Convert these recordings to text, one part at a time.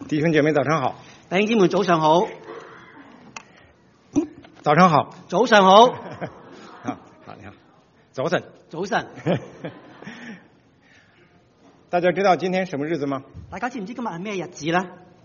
弟兄姐妹早上好。 弟兄姊妹早上好。 早上好。 早上好。 好，你好。早晨。 早晨。 大家知道今天什么日子吗？ 大家知唔知今日係咩日子呢？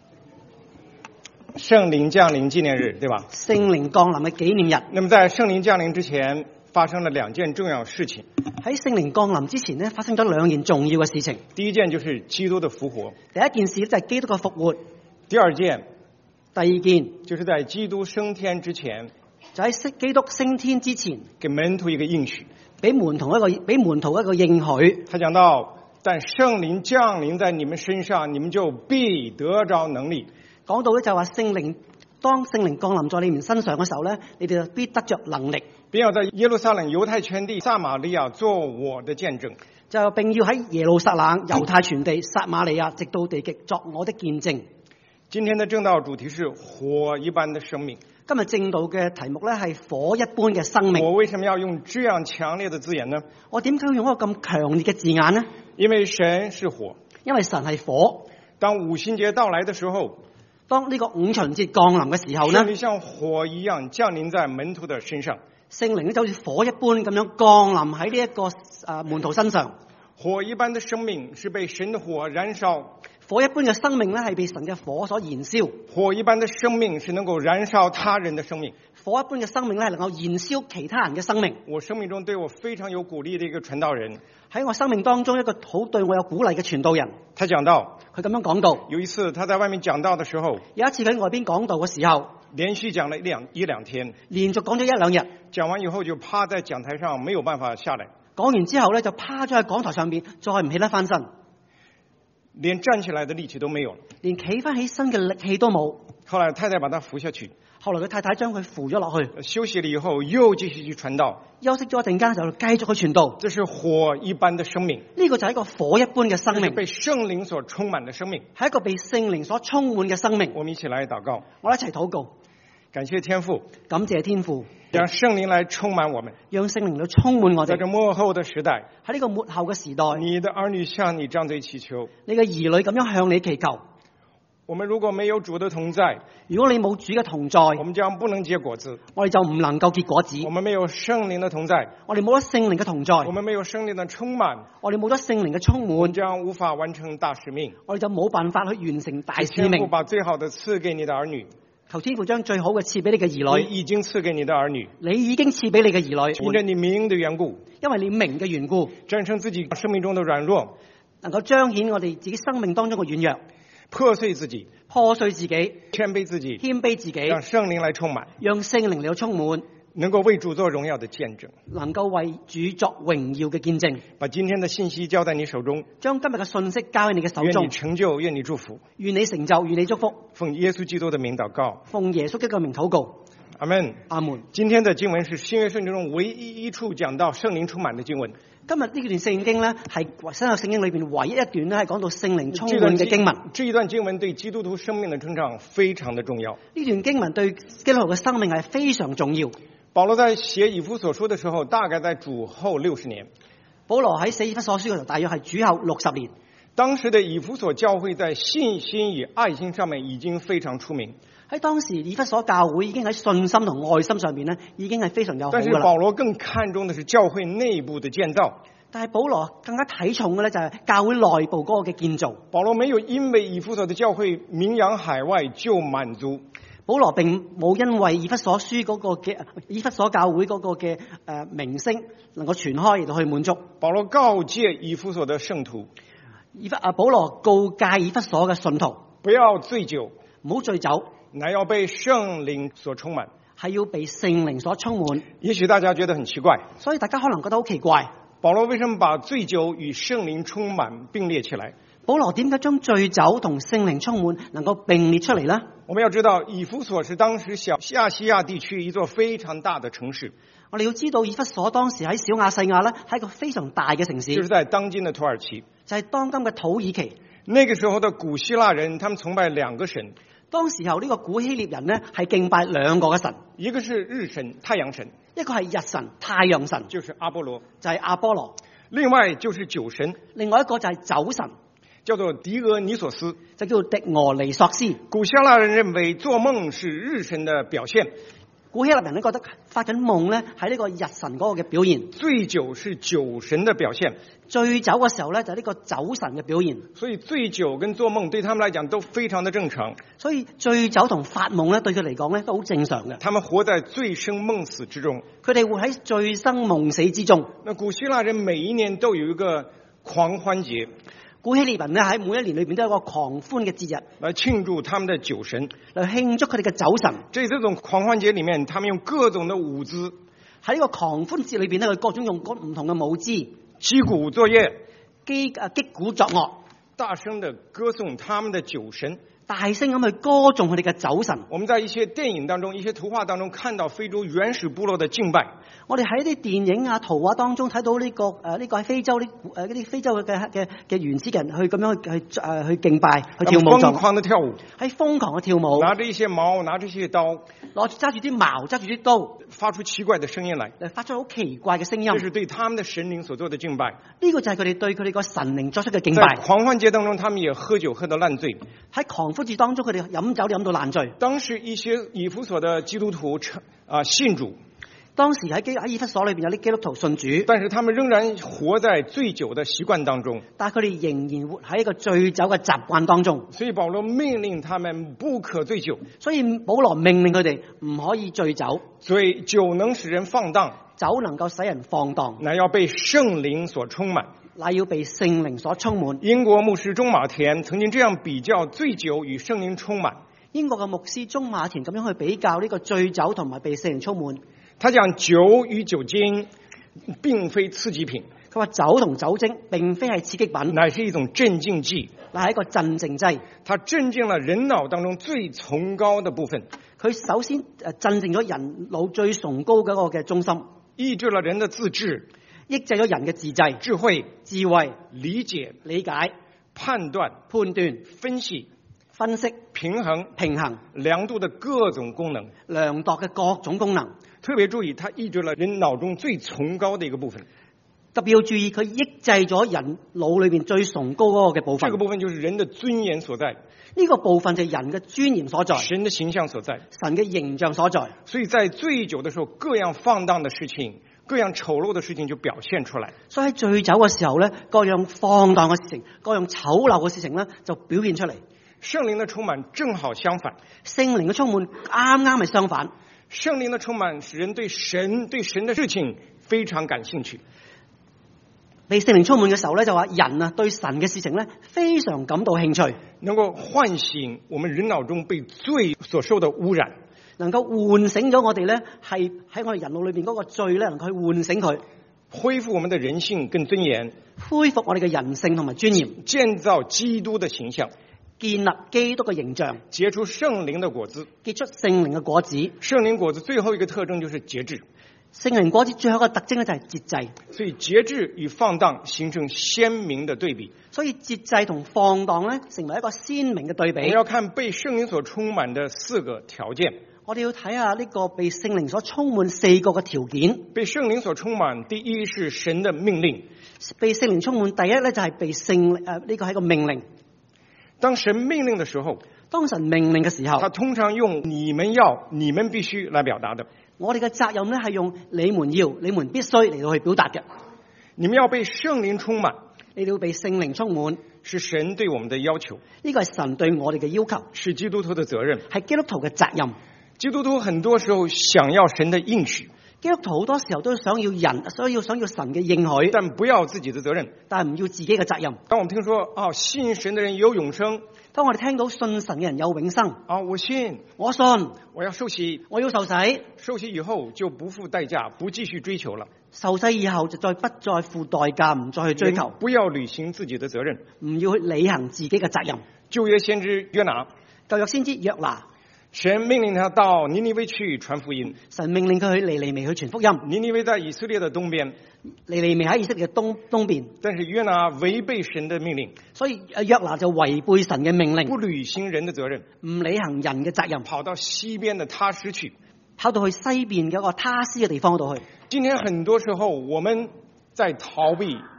聖靈降臨紀念日，對吧？ 聖靈降臨嘅紀念日。 那麼在聖靈降臨之前，發生了兩件重要事情。 喺聖靈降臨之前呢，發生咗兩件重要嘅事情。 第一件就是基督的復活。 第一件事就係基督嘅復活。 第二件， 第二件就是在基督升天之前， 就喺基督升天之前， 給門徒一個應許， 俾門徒一個應許。 他講到，但聖靈降臨在你們身上，你們就必得着能力。 講到咧就話當聖靈降臨在你們身上嘅時候咧，你哋就必得着能力， 並要在耶路撒冷、猶太全地、撒瑪利亞做我的見證。 就並要喺耶路撒冷、猶太全地、撒瑪利亞直到地極作我的見證。 今天的正道主題是火一般的生命。 今日正道嘅題目咧係火一般嘅生命。 我為什麼要用這樣強烈的字眼呢？ 我點解要用一個咁強烈嘅字眼呢？ 因為神是火。 因為神係火。 當五旬節到來的時候， 當呢個五旬節降臨嘅時候呢， 聖靈像火一樣降臨在門徒的身上。 聖靈咧就好似火一般咁樣降臨喺呢一個門徒身上。 火一般的生命是被神的火燃燒。 火一般嘅生命咧係被神嘅火所燃燒。 火一般的生命是能夠燃燒他人的生命。 火一般嘅生命咧係能夠燃燒其他人嘅生命。 我生命中對我非常有鼓勵的一個傳道人， 喺我生命當中一個好對我有鼓勵嘅傳道人， 他講到， 佢咁樣講到， 有一次他在外面講道的時候， 有一次喺外邊講道嘅時候， 連續講了一兩天， 連續講咗一兩日， 講完以後就趴在講台上沒有辦法下來， 講完之後咧就趴咗喺講台上邊，再唔起得翻身， 連站起來的力氣都沒有， 連企翻起身嘅力氣都冇。 後來太太把他扶下去， 後來佢太太將佢扶咗落去， 休息了以後又繼續去傳道， 休息咗一陣間就繼續去傳道。 這是火一般的生命， 呢個就係一個火一般嘅生命， 被聖靈所充滿的生命， 係一個被聖靈所充滿嘅生命。 我們一起來禱告， 我哋一齊禱告， 感謝天父， 感謝天父， 讓聖靈來充滿我們， 讓聖靈來充滿我哋。 在這末後的時代， 喺呢個末後嘅時代， 你的兒女向你張嘴祈求， 你嘅兒女咁樣向你祈求。 我們如果沒有主的同在， 如果你冇主嘅同在， 我們將不能結果子， 我哋就唔能夠結果子。 我們沒有聖靈的同在， 我哋冇咗聖靈嘅同在， 我們沒有聖靈的充滿， 我哋冇咗聖靈嘅充我們滿， 將無法完成大使命。 我哋就冇辦法去完成大使天父命。 把最好的賜給你的兒女， 求天父將最好嘅賜俾你嘅兒女， 你已經賜給你的兒女， 你已經賜俾你嘅兒女， 因着你名的緣故， 因為你名嘅緣故， 戰勝自己生命中的軟弱， 能夠彰顯我哋自己生命當中嘅軟弱， 破碎自己， 破碎自己， 謙卑自己， 謙卑自己， 讓聖靈來充滿， 讓聖靈嚟到充滿， 能夠為主做榮耀的見證， 能夠為主作榮耀嘅見證。 把今天的信息交在你手中， 將今日嘅信息交喺你嘅手願你中， 成就，願你祝福， 願你成就，願你祝福。 奉耶穌基督的名禱告， 奉耶穌基督嘅名禱告， 阿門。 阿門。 今天的經文是新約聖經中唯一一處講到聖靈充滿的經文。 今日呢段聖經呢，係新約聖經裏邊唯一一段呢，係講到聖靈充滿嘅經文。 這一段經文對基督徒生命的成長非常的重要。 呢段經文對基督徒嘅生命係非常重要。 保羅在寫以弗所書的時候，大概在主後60年。 保羅喺寫以弗所書嘅時候，大約係主後60年。 當時的以弗所教會在信心與愛心上面已經非常出名。 喺當時以弗所教會已經喺信心同愛心上面呢，已經係非常有好噶啦。 但是保羅更看重的是教會內部的建造。 但係保羅更加睇重嘅咧就係教會內部嗰個嘅建造。 保羅沒有因為以弗所的教會名揚海外就滿足。 保羅並冇因為以弗所書嗰個嘅以弗所教會嗰個嘅名聲能夠傳開而到去滿足。 保羅告誡以弗所的聖徒， 保羅告誡以弗所嘅信徒， 不要醉酒， 唔好醉酒， 乃要被聖靈所充滿。 係要被聖靈所充滿。 也許大家覺得很奇怪， 所以大家可能覺得好奇怪， 保羅為什麼把醉酒與聖靈充滿並列起來？ 保羅點解將醉酒同聖靈充滿能夠並列出嚟呢？ 我們要知道，以弗所是當時小亞細亞地區一座非常大的城市。 我哋要知道以弗所當時喺小亞細亞咧係一個非常大嘅城市， 就是在當今的土耳其， 就係當今嘅土耳其。 那個時候的古希臘人，他們崇拜兩個神。 當時候呢個古希臘人呢係敬拜兩個嘅神， 一個是日神太陽神， 一個係日神太陽神， 就是阿波羅， 就係阿波羅。 另外就是酒神， 另外一個就係酒神。 叫做狄俄尼索斯。 就叫做狄俄尼索斯。 古希腊人認為做夢是日神的表現， 古希臘人咧覺得發緊夢咧係呢個日神嗰個嘅表現， 醉酒是酒神的表現。 醉酒嘅時候咧就係呢個酒神嘅表現。 所以醉酒跟做夢對他們來講都非常的正常。 所以醉酒同發夢咧對佢嚟講咧都好正常嘅。 他們活在醉生夢死之中。 佢哋活喺醉生夢死之中。 那古希臘人每一年都有一個狂歡節。 古希臘人咧喺每一年裏邊都有一個狂歡嘅節日， 來慶祝他們的酒神， 嚟慶祝佢哋嘅酒神。 這種狂歡節裏面，他們用各種的舞姿， 喺呢個狂歡節裏邊咧，佢各種用唔同嘅舞姿， 擊鼓作樂， 擊鼓作樂， 大聲的歌頌他們的酒神， 大聲咁去歌頌佢哋嘅酒神。 我們在一些電影當中、一些圖畫當中看到非洲原始部落的敬拜。 我哋喺啲電影啊、圖畫當中睇到呢個喺非洲啲非洲嘅原始人去咁樣去敬拜、去跳舞， 瘋狂的跳舞， 喺瘋狂嘅跳舞， 拿着一些矛，拿着一些刀， 揸住啲矛，揸住啲刀， 發出奇怪的聲音來， 發出好奇怪嘅聲音。 這是對他們的神靈所做的敬拜。 呢個就係佢哋對佢哋個神靈作出嘅敬拜。 在狂歡節當中，他們也喝酒喝到爛醉。 喺狂歡節當中，佢哋飲酒飲到爛醉。 當時一些以弗所的基督徒信主。 當時喺以弗所裏邊有啲基督徒信主， 但是他們仍然活在醉酒的習慣當中。 但係佢哋仍然活喺一個醉酒嘅習慣當中。 所以保羅命令他們不可醉酒。 所以保羅命令佢哋唔可以醉酒。 酒能使人放蕩， 酒能夠使人放蕩， 乃要被聖靈所充滿。 乃要被聖靈所充滿。 英國牧師鍾馬田曾經這樣比較醉酒與聖靈充滿。 英國嘅牧師鍾馬田咁樣去比較呢個醉酒同埋被聖靈充滿。 他講酒與酒精並非刺激品。 佢話酒同酒精並非係刺激品， 乃是一種鎮靜劑， 乃係一個鎮靜劑。 它鎮靜了人腦當中最崇高的部分。 佢首先鎮靜咗人腦最崇高嗰個嘅中心， 抑制了人的自制， 抑制咗人嘅自制、 智慧、理解、判斷、分析、平衡、量度的各種功能。 量度嘅各種功能。 特別注意，它抑制了人腦中最崇高的一個部分。 特別要注意，佢抑制咗人腦裏邊最崇高嗰個嘅部分。 這個部分就是人的尊嚴所在。 呢個部分就係人嘅尊嚴所在， 神的形象所在， 神嘅形象所在。 所以在醉酒的時候，各樣放蕩的事情、各樣醜陋的事情就表現出來。 所以喺醉酒嘅時候咧，各樣放蕩嘅事情、各樣醜陋嘅事情咧，就表現出嚟。 聖靈的充滿正好相反， 聖靈嘅充滿啱啱係相反。 聖靈的充滿使人對神的事情非常感興趣。 被聖靈充滿嘅時候咧，就話人啊對神嘅事情咧非常感到興趣， 能夠喚醒我們人腦中被罪所受的污染， 能夠喚醒咗我哋咧係喺我哋人腦裏邊嗰個罪咧，能夠去喚醒佢， 恢復我們的人性跟尊嚴， 恢復我哋嘅人性同埋尊嚴， 建造基督的形象， 建立基督嘅形象， 結出聖靈的果子， 結出聖靈嘅果子。 聖靈果子最後一個特徵就是節制。 聖靈果子最後一個特徵咧就係節制， 所以節制與放蕩形成鮮明的對比。 所以節制同放蕩咧成為一個鮮明嘅對比。 我們要看被聖靈所充滿的四個條件。 我哋要睇下呢個被聖靈所充滿四個嘅條件。 被聖靈所充滿，第一是神的命令。 被聖靈充滿，第一咧就係被聖呢個係一個命令。 當神命令的時候， 當神命令嘅時候， 他通常用你們要、你們必須來表達的。 我哋嘅責任咧係用你們要、你們必須嚟到去表達嘅。 你們要被聖靈充滿， 你哋要被聖靈充滿， 是神對我們的要求。 呢個係神對我哋嘅要求， 是基督徒的責任， 係基督徒嘅責任。 基督徒很多時候想要神的應許， 基督徒好多時候都想要神嘅應許， 但不要自己的責任， 但係唔要自己嘅責任。 當我們聽說信神的人有永生， 當我哋聽到信神嘅人有永生， 我信， 我信， 我要受洗， 我要受洗， 受洗以後就不付代價，不繼續追求了。 受洗以後就不再付代價，唔再去追求， 不要履行自己的責任， 唔要去履行自己嘅責任。 舊約先知約拿， 舊約先知約拿， 神命令他到尼尼微去傳福音。 神命令佢去尼尼微去傳福音。 尼尼微在以色列的東邊， 尼尼微喺以色列嘅東邊。 但是約拿違背神的命令， 所以約拿就違背神嘅命令， 不履行人的責任， 唔履行人嘅責任， 跑到西邊的他施去， 跑到去西邊嘅一個他施嘅地方度去。 今天很多時候我們在逃避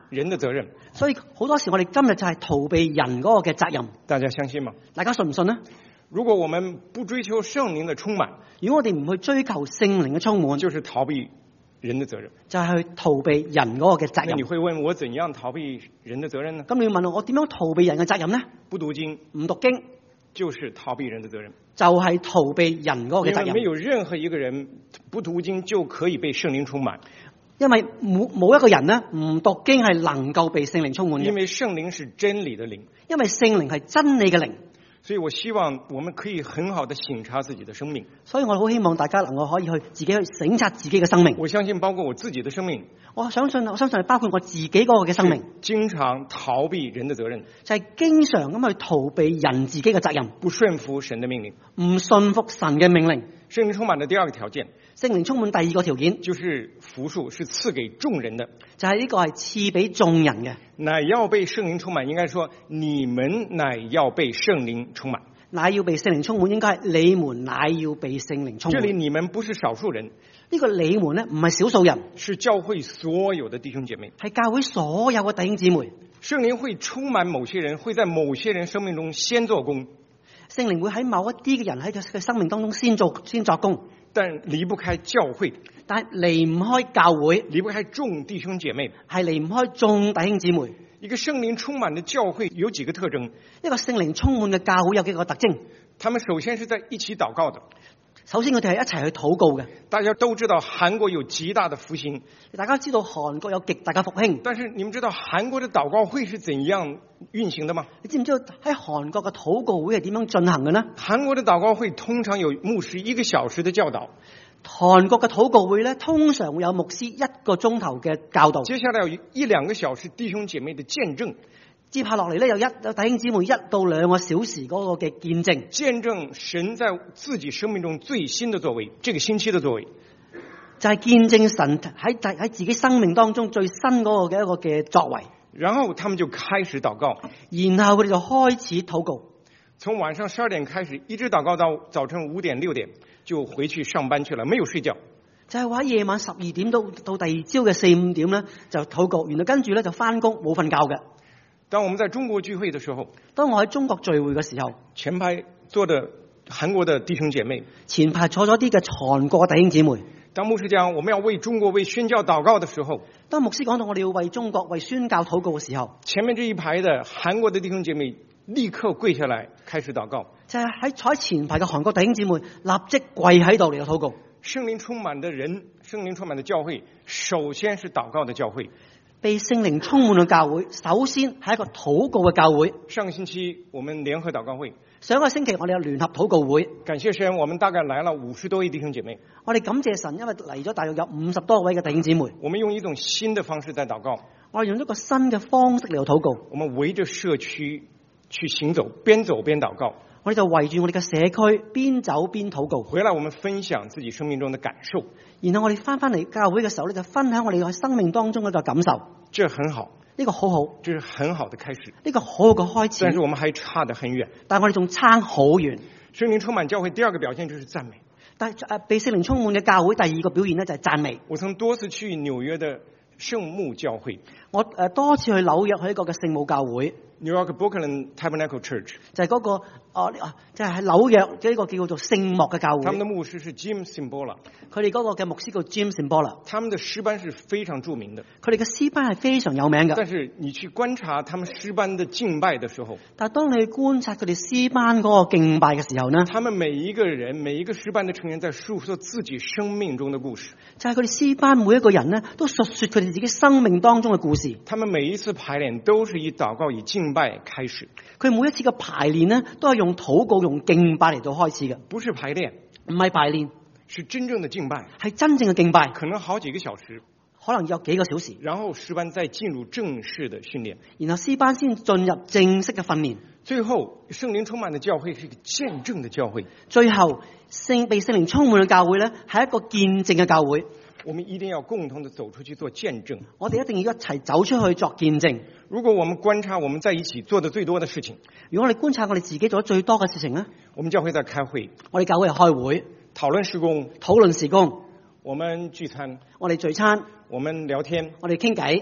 人的責任。 所以好多時我哋今日就係逃避人嗰個嘅責任。 大家相信嗎？ 大家信唔信呢？ 如果我們不追求聖靈的充滿， 如果我哋唔去追求聖靈嘅充滿， 就是逃避人的責任， 就係去逃避人嗰個嘅責任。 那你會問我怎樣逃避人的責任呢？ 咁你要問我點樣逃避人嘅責任呢？ 不讀經， 唔讀經就是逃避人的責任， 就係逃避人嗰個嘅責任。 因為沒有任何一個人不讀經就可以被聖靈充滿， 因為冇一個人呢唔讀經係能夠被聖靈充滿嘅。 因為聖靈是真理的靈， 因為聖靈係真理嘅靈。 所以我希望我們可以很好的省察自己的生命。 所以我好希望大家能夠可以去自己去省察自己嘅生命。 我相信包括我自己的生命， 我相信係包括我自己嗰個嘅生命， 經常逃避人的責任， 就係經常咁去逃避人自己嘅責任， 不順服神的命令， 唔順服神嘅命令。 聖靈充滿的第二個條件， 聖靈充滿第二個條件就是福數是賜給眾人的， 就係呢個係賜俾眾人嘅。 乃要被聖靈充滿，應該說你們乃要被聖靈充滿。 乃要被聖靈充滿，應該係你們乃要被聖靈充滿。 這裡你們不是少數人， 呢個你們呢唔係少數人， 是教會所有的弟兄姐妹， 係教會所有嘅弟兄姊妹。 聖靈會充滿某些人，會在某些人生命中先做工， 聖靈會喺某一啲嘅人喺佢嘅生命當中先作工， 但離不開教會， 但係離唔開教會， 離不開眾弟兄姐妹， 係離唔開眾弟兄姊妹。 一個聖靈充滿的教會有幾個特徵？ 一個聖靈充滿嘅教會有幾個特徵？ 他們首先是在一起禱告的。 首先佢哋係一齊去禱告嘅。 大家都知道韓國有極大的復興， 大家知道韓國有極大嘅復興。 但是你們知道韓國的禱告會是怎樣運行的嗎？ 你知唔知道喺韓國嘅禱告會係點樣進行嘅呢？ 韓國的禱告會通常有牧師1個小時的教導。 韓國嘅禱告會咧，通常會有牧師1個鐘頭嘅教導。 接下來有1-2個小時弟兄姐妹的見證。 接下落嚟咧，有弟兄姊妹1到2個小時嗰個嘅見證。 見證神在自己生命中最新的作為，這個星期的作為， 就係見證神喺自己生命當中最新嗰個嘅一個嘅作為。 然後他們就開始禱告， 然後佢哋就開始禱告， 從晚上12點開始，一直禱告到早晨5點6點，就回去上班去了，沒有睡覺。 就係話夜晚12點到第二朝嘅4、5點咧就禱告，然後跟住咧就翻工冇瞓覺嘅。 當我們在中國聚會的時候， 當我喺中國聚會嘅時候， 前排坐的韓國的弟兄姐妹， 前排坐咗啲嘅韓國嘅弟兄姊妹。 當牧師講我們要為中國為宣教禱告的時候， 當牧師講到我哋要為中國為宣教禱告嘅時候， 前面這一排的韓國的弟兄姐妹立刻跪下來開始禱告。 就係喺坐喺前排嘅韓國弟兄姊妹立即跪喺度嚟到禱告。 聖靈充滿的人，聖靈充滿的教會，首先是禱告的教會。 被聖靈充滿嘅教會，首先係一個禱告嘅教會。 上個星期我們聯合禱告會， 上個星期我哋有聯合禱告會。 感謝神，我們大概來了50多位弟兄姐妹。 我哋感謝神，因為嚟咗大約有50多位嘅弟兄姊妹。 我們用一種新的方式在禱告。 我哋用一個新嘅方式嚟到禱告。 我們圍着社區去行走，邊走邊禱告。 我哋就圍住我哋嘅社區，邊走邊禱告。 回來我們分享自己生命中的感受。 然後我哋翻嚟教會嘅時候咧，就分享我哋喺生命當中嘅一個感受。 這很好， 呢個好好， 這是很好的開始。 呢個好好嘅開始。 但是我們還差得很遠。 但係我哋仲差好遠。 聖靈充滿教會第二個表現就是讚美。 但係被聖靈充滿嘅教會第二個表現咧就係讚美。 我曾多次去紐約的聖母教會。 我多次去紐約去一個嘅聖母教會。 New York Brooklyn Tabernacle Church 就係嗰個就係喺紐約嘅一個叫做聖幕嘅教會。 他們的牧師是 Jim Cymbala， 佢哋嗰個嘅牧師叫 Jim Cymbala。 他們的詩班是非常著名的。 佢哋嘅詩班係非常有名嘅。 但是你去觀察他們詩班的敬拜的時候， 但係當你去觀察佢哋詩班嗰個敬拜嘅時候呢， 他們每一個人每一個詩班的成員在述說自己生命中的故事。 就係佢哋詩班每一個人呢都述說佢哋自己生命當中嘅故事。 他們每一次排練都是以禱告以敬拜開始。 佢每一次嘅排練呢都係用禱告用敬拜嚟到開始嘅。 不是排練， 唔係排練， 是真正的敬拜， 係真正嘅敬拜， 可能好幾個小時， 可能有幾個小時。 然後詩班再進入正式的訓練， 然後詩班先進入正式嘅訓練。 最後聖靈充滿的教會是一個見證的教會。 最後被聖靈充滿嘅教會呢係一個見證嘅教會。 我們一定要共同的走出去做見證。 我哋一定要一齊走出去作見證。 如果我們觀察我們在一起做的最多的事情， 如果我哋觀察我哋自己做得最多嘅事情呢， 我們教會在開會， 我哋教會係開會， 討論事工， 討論事工， 我們聚餐， 我哋聚餐， 我們聊天， 我哋傾偈。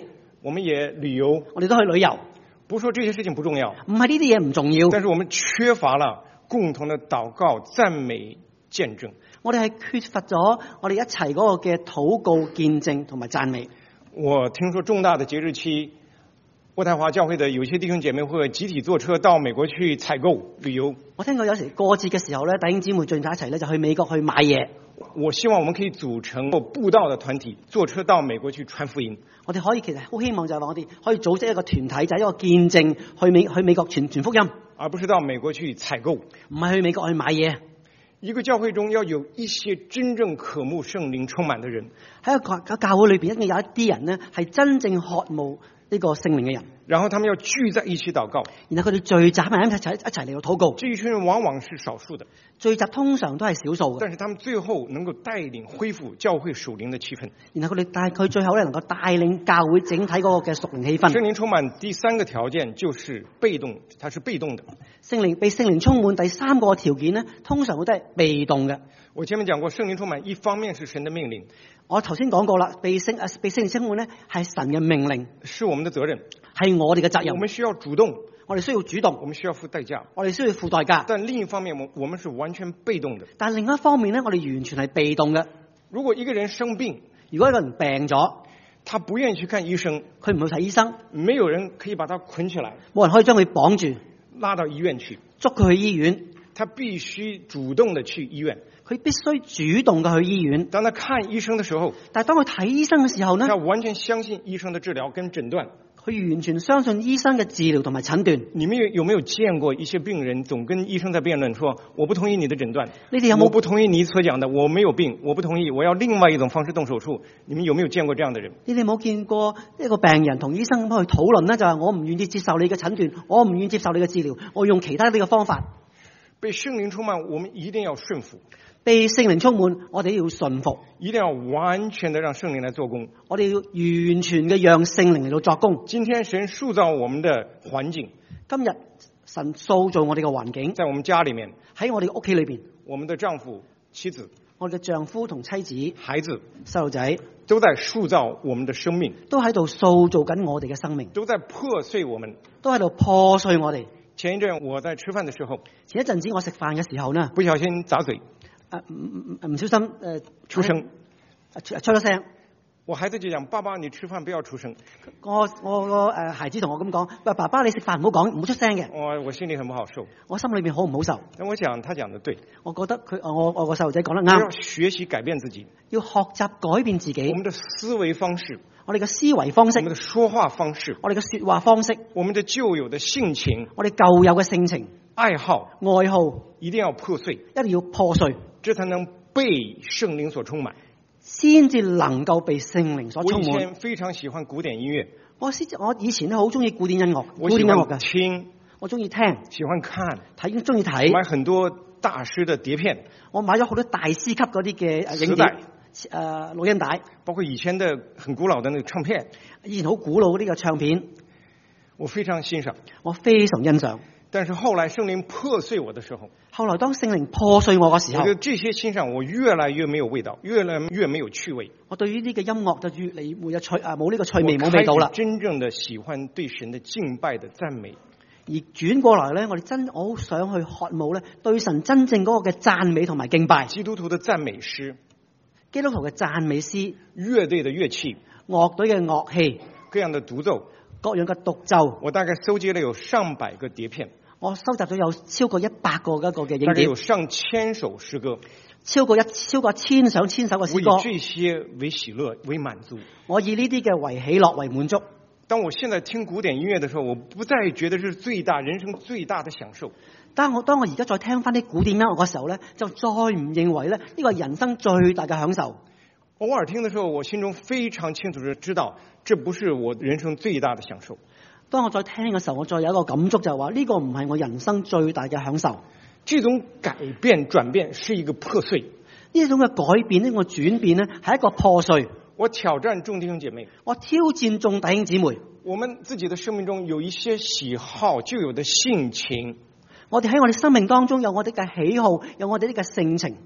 我们也旅游， 我哋都去旅遊。 不是说这些事情不重要， 唔係呢啲嘢唔重要， 但是我们缺乏了共同的祷告、赞美、见证。 我哋係缺乏咗我哋一齊嗰個嘅禱告、見證同埋讚美。 我聽說重大的節日期，渥太華教會的有些弟兄姐妹會集體坐車到美國去採購旅遊。 我聽過有時過節嘅時候咧，弟兄姊妹聚埋一齊咧就去美國去買嘢。 我希望我們可以組成布道的團體，坐車到美國去傳福音。 我哋可以其實好希望就係話我哋可以組織一個團體，就係一個見證去美國傳福音， 而不是到美國去採購。 唔係去美國去買嘢。 一個教會中要有一些真正渴慕聖靈充滿的人， 喺個教會裏邊一定有一啲人呢係真正渴慕呢個聖靈嘅人， 然後他們要聚在一起禱告， 然後佢哋聚集埋一齊嚟到禱告。 這一群人往往是少數的， 聚集通常都係少數嘅， 但是他們最後能夠帶領恢復教會屬靈的氣氛。 然後佢最後咧能夠帶領教會整體嗰個嘅屬靈氣氛。 聖靈充滿第三個條件就是被動，它是被動的。 被聖靈充滿第三個條件呢，通常都係被動嘅。 我前面講過，聖靈充滿一方面是神的命令， 我頭先講過啦，被聖靈充滿呢係神嘅命令， 是我們的責任， 係我哋嘅責任。 我們需要主動， 我哋需要主動， 我們需要付代價， 我哋需要付代價。 但另一方面，我們是完全被動的。 但另一方面呢，我哋完全係被動嘅。 如果一個人生病， 如果一個人病咗， 他不願意去看醫生， 佢唔去睇醫生， 沒有人可以把他捆起來， 冇人可以將佢綁住， 拉到醫院去， 捉佢去醫院。 他必須主動的去醫院， 佢必須主動嘅去醫院。 當他看醫生的時候， 但係當佢睇醫生嘅時候呢， 他完全相信醫生的治療跟診斷， 佢完全相信醫生嘅治療同埋診斷。 你們有沒有見過一些病人總跟醫生在辯論，說我不同意你的診斷， 你哋有冇？ 我不同意你所講的，我沒有病，我不同意，我要另外一種方式動手術。你們有沒有見過這樣的人？ 你哋冇見過一個病人同醫生咁去討論呢？就係我唔願意接受你嘅診斷，我唔願意接受你嘅治療，我用其他呢個方法。 被聖靈充滿，我們一定要順服。 被聖靈充滿，我哋要順服， 一定要完全的讓聖靈來做工。 我哋要完全嘅讓聖靈嚟到作工。 今天神塑造我們的環境， 今日神塑造我哋嘅環境， 在我們家裏面， 喺我哋嘅屋企裏邊， 我們的丈夫、妻子、 我哋嘅丈夫同妻子、 孩子、 細路仔， 都在塑造我們的生命， 都喺度塑造緊我哋嘅生命， 都在破碎我們， 都喺度破碎我哋。 前一陣我在吃飯的時候， 前一陣子我食飯嘅時候呢， 不小心砸嘴， 唔小心出聲， 出咗聲。 我孩子就講：爸爸，你吃飯不要出聲。 我個孩子同我咁講：喂，爸爸你食飯唔好講，唔好出聲嘅。 我心裏很不好受， 我心裏面好唔好受。 但我講他講得對， 我覺得我個細路仔講得啱。 要學習改變自己， 要學習改變自己。 我們的思維方式， 我哋嘅思維方式， 我們的說話方式， 我哋嘅說話方式， 我們的舊有的性情， 我哋舊有嘅性情、 愛好、 愛好， 一定要破碎， 一定要破碎， 這才能被聖靈所充滿， 先至能夠被聖靈所充滿。 我以前非常喜歡古典音樂， 我以前咧好中意古典音樂， 我喜歡聽， 我中意聽， 喜歡看， 中意睇， 買很多大師的碟片， 我買咗好多大師級嗰啲嘅影碟。錄音帶， 包括以前的很古老的那個唱片， 以前好古老呢個唱片， 我非常欣賞， 我非常欣賞。 但是後來聖靈破碎我的時候， 後來當聖靈破碎我嘅時候， 我覺得這些欣賞我越來越沒有味道，越來越沒有趣味。 我對於呢個音樂就越嚟越冇呢個趣味，冇味道啦。 真正的喜歡對神的敬拜的讚美， 而轉過來咧，我好想去渴慕咧對神真正嗰個嘅讚美同埋敬拜。 基督徒的讚美詩。 基督徒嘅讚美詩， 樂隊的樂器， 樂隊嘅樂器， 各樣的獨奏， 各樣嘅獨奏， 我大概收集了有上百個碟片， 我收集咗有超過100個一個嘅影碟， 大概有上千首詩歌， 超過千上千首嘅詩歌。 我以這些為喜樂為滿足， 我以呢啲嘅為喜樂為滿足。 當我現在聽古典音樂的時候，我不再覺得是人生最大的享受。 當我而家再聽翻啲古典音樂嘅時候咧，就再唔認為咧呢個係人生最大嘅享受。 偶爾聽的時候，我心中非常清楚地知道，這不是我人生最大的享受。 當我再聽嘅時候，我再有一個感觸，就係話呢個唔係我人生最大嘅享受。 這種改變轉變是一個破碎， 呢種嘅改變，呢個轉變呢係一個破碎。 我挑戰眾弟兄姐妹， 我挑戰眾弟兄姊妹， 我們自己的生命中有一些喜好，舊有的性情。 我哋喺我哋生命當中有我哋嘅喜好，有我哋呢個性情。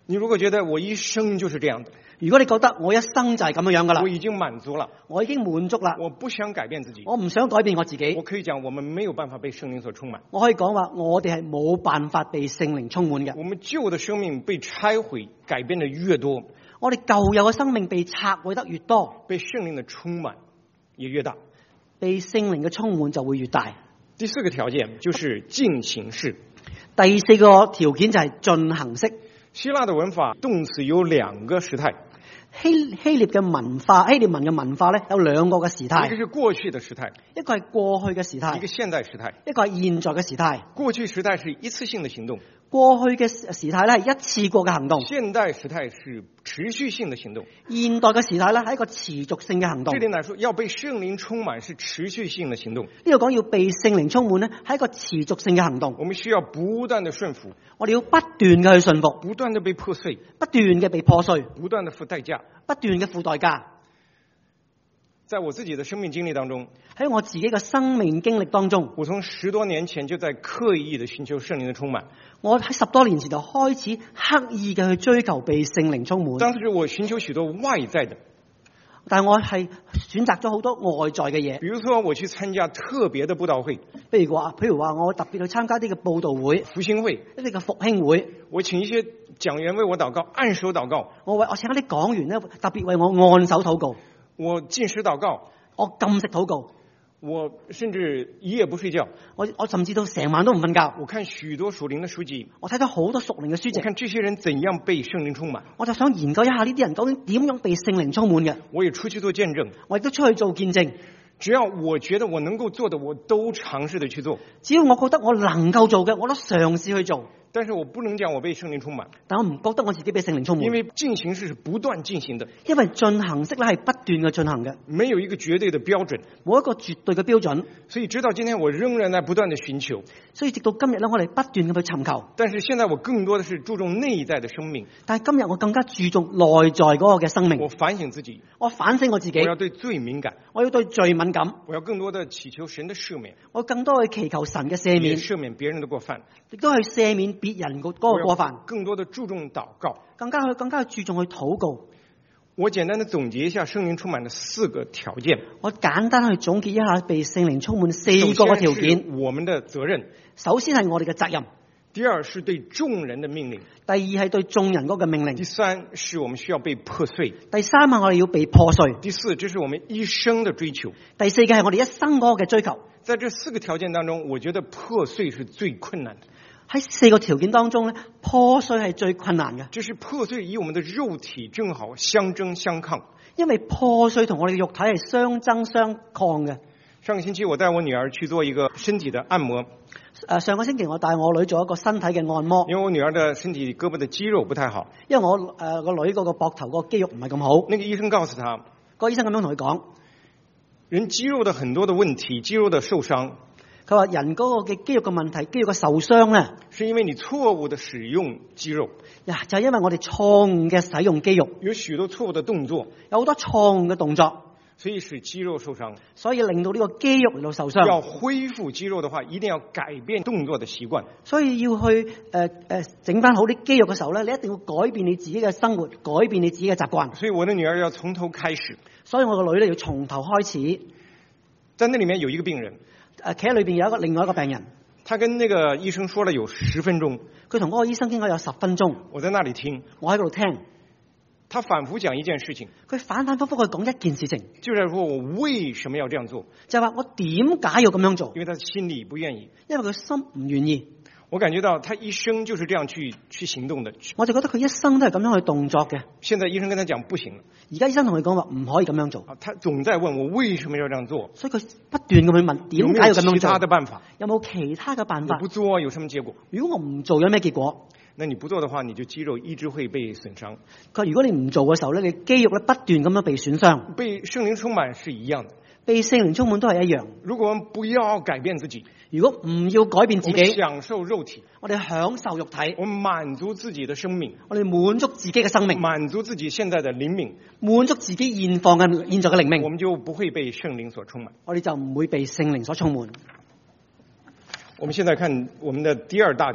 你如果觉得我一生就是这样的， 如果你覺得我一生就係咁樣噶啦我，已經滿足了， 我已經滿足啦， 我不想改變自己， 我唔想改變我自己我，可以講我們沒有辦法被聖靈所充滿。 我可以講話我哋係冇辦法被聖靈充滿嘅。 我們舊的生命被拆毀改變的越多， 我哋舊有嘅生命被拆毀得越多， 被聖靈的充滿也越大。 被聖靈嘅充滿就會越大。 第四個條件就是進行式。 第四個條件就係進行式。 希臘的文法動詞有兩個時態， 希臘嘅文化，希臘文嘅文化咧有兩個嘅時一個態， 是過去的時態， 一個係過去嘅時一個態， 現在時態。 一個係現在嘅時態。 過去時態是一次性的行動， 過去嘅時態咧係一次過嘅行動， 現代時態是持續性的行動。 現代嘅時態咧係一個持續性嘅行動。 這點來說，要被聖靈充滿是持續性的行動。 呢度講要被聖靈充滿咧係一個持續性嘅行動。 我們需要不斷的順服， 我哋要不斷嘅去順服， 不斷的被破碎， 不斷嘅被破碎， 不斷的付代價。 不斷嘅付代價。 在我自己的生命經歷當中， 喺我自己嘅生命經歷當中， 我從10多年前就在刻意的尋求聖靈的充滿。 我喺10多年前就開始刻意嘅去追求被聖靈充滿。 當時我尋求許多外在的， 但係我係選擇咗好多外在嘅嘢， 比如說我去參加特別的佈道會、 譬如話我特別去參加啲嘅佈道會、 復興會， 一啲嘅復興會， 我請一些講員為我禱告，按手禱告， 我請一啲講員咧特別為我按手禱告， 我禁食禱告， 我禁食禱告， 我甚至一夜不睡覺。 我甚至到成晚都唔瞓覺。 我看許多屬靈的書籍， 我睇咗好多屬靈嘅書籍， 我看這些人怎樣被聖靈充滿。 我就想研究一下呢啲人究竟點樣被聖靈充滿嘅。 我也出去做見證， 我亦都出去做見證。 只要我覺得我能夠做的，我都嘗試的去做。 只要我覺得我能夠做嘅，我都嘗試去做。 但是我不能講我被聖靈充滿， 但我唔覺得我自己被聖靈充滿， 因為進行式是不斷進行的， 因為進行式咧係不斷嘅進行嘅， 沒有一個絕對的標準， 冇一個絕對嘅標準。 所以直到今天我仍然在不斷的尋求。 所以直到今日咧，我哋不斷咁去尋求。 但是現在我更多的是注重內在的生命。 但係今日我更加注重內在嗰個嘅生命。 我反省自己， 我反省我自己。 我要對罪敏感， 我要對罪敏感。 我要更多的祈求神的赦免， 我更多去祈求神嘅赦免， 赦免別人的過犯， 亦都去赦免別人嗰個過犯。 更多的注重禱告， 更加去注重去禱告。 我簡單的總結一下聖靈充滿的4個條件。 我簡單去總結一下被聖靈充滿4個嘅條件。 我們的責任， 首先係我哋嘅責任。 第二是對眾人的命令。 第二係對眾人嗰個命令。 第三是我們需要被破碎。 第三係我哋要被破碎。 第四，這是我們一生的追求。 第四個係我哋一生嗰個嘅追求。 在這4個條件當中，我覺得破碎是最困難的。 喺4個條件當中咧，破碎係最困難嘅。 就是破碎與我們的肉體正好相爭相抗， 因為破碎同我哋嘅肉體係相爭相抗嘅。 上個星期我帶我女兒去做一個身體的按摩。 上個星期我帶我女做一個身體嘅按摩。 因為我女兒的身體胳膊的肌肉不太好。 因為我個女嗰個膊頭個肌肉唔係咁好。 那個醫生告訴她， 個醫生咁樣同佢講， 人肌肉的很多的問題，肌肉的受傷。 佢話人嗰個嘅肌肉嘅問題，肌肉嘅受傷咧， 是因為你錯誤的使用肌肉。 呀，就係因為我哋錯誤嘅使用肌肉， 有許多錯誤的動作， 有好多錯誤嘅動作， 所以使肌肉受傷。 所以令到呢個肌肉嚟到受傷。 要恢復肌肉的話，一定要改變動作的習慣。 所以要去整翻好啲肌肉嘅時候咧，你一定要改變你自己嘅生活，改變你自己嘅習慣。 所以我的女兒要從頭開始。 所以我個女咧要從頭開始。 在那裡面有一個病人。 企喺裏邊有另外一個病人， 他跟那個醫生說了有10分鐘， 佢同嗰個醫生傾咗有10分鐘。 我在那裡聽， 我喺嗰度聽。 他反覆講一件事情， 佢反反复复去講一件事情， 就是說我為什麼要這樣做， 就係話我點解要咁樣做， 因為他心裡不願意， 因為佢心唔願意。 我感覺到他一生就是這樣去行動的， 我就覺得佢一生都係咁樣去動作嘅。 現在醫生跟他講不行了， 而家醫生同佢講話唔可以咁樣做。 他總在問我為什麼要這樣做， 所以佢不斷咁去問點解要咁樣做， 有沒有其他的辦法？ 有冇其他嘅辦法？ 我不做有什麼結果？ 如果我唔做有咩結果？ 那你不做的話，你就肌肉一直會被損傷。 佢如果你唔做嘅時候咧，你肌肉咧不斷咁樣被損傷。 被聖靈充滿是一樣的， 被聖靈充滿都係一樣。 如果我們不要改變自己， 如果唔要改變自己， 享受肉體， 我哋享受肉體， 我們滿足自己的生命， 我哋滿足自己嘅生命， 滿足自己現在的靈命， 滿足自己現在嘅靈命， 我們就不會被聖靈所充滿。 我哋就唔會被聖靈所充滿。 我們現在看我們的第2大點。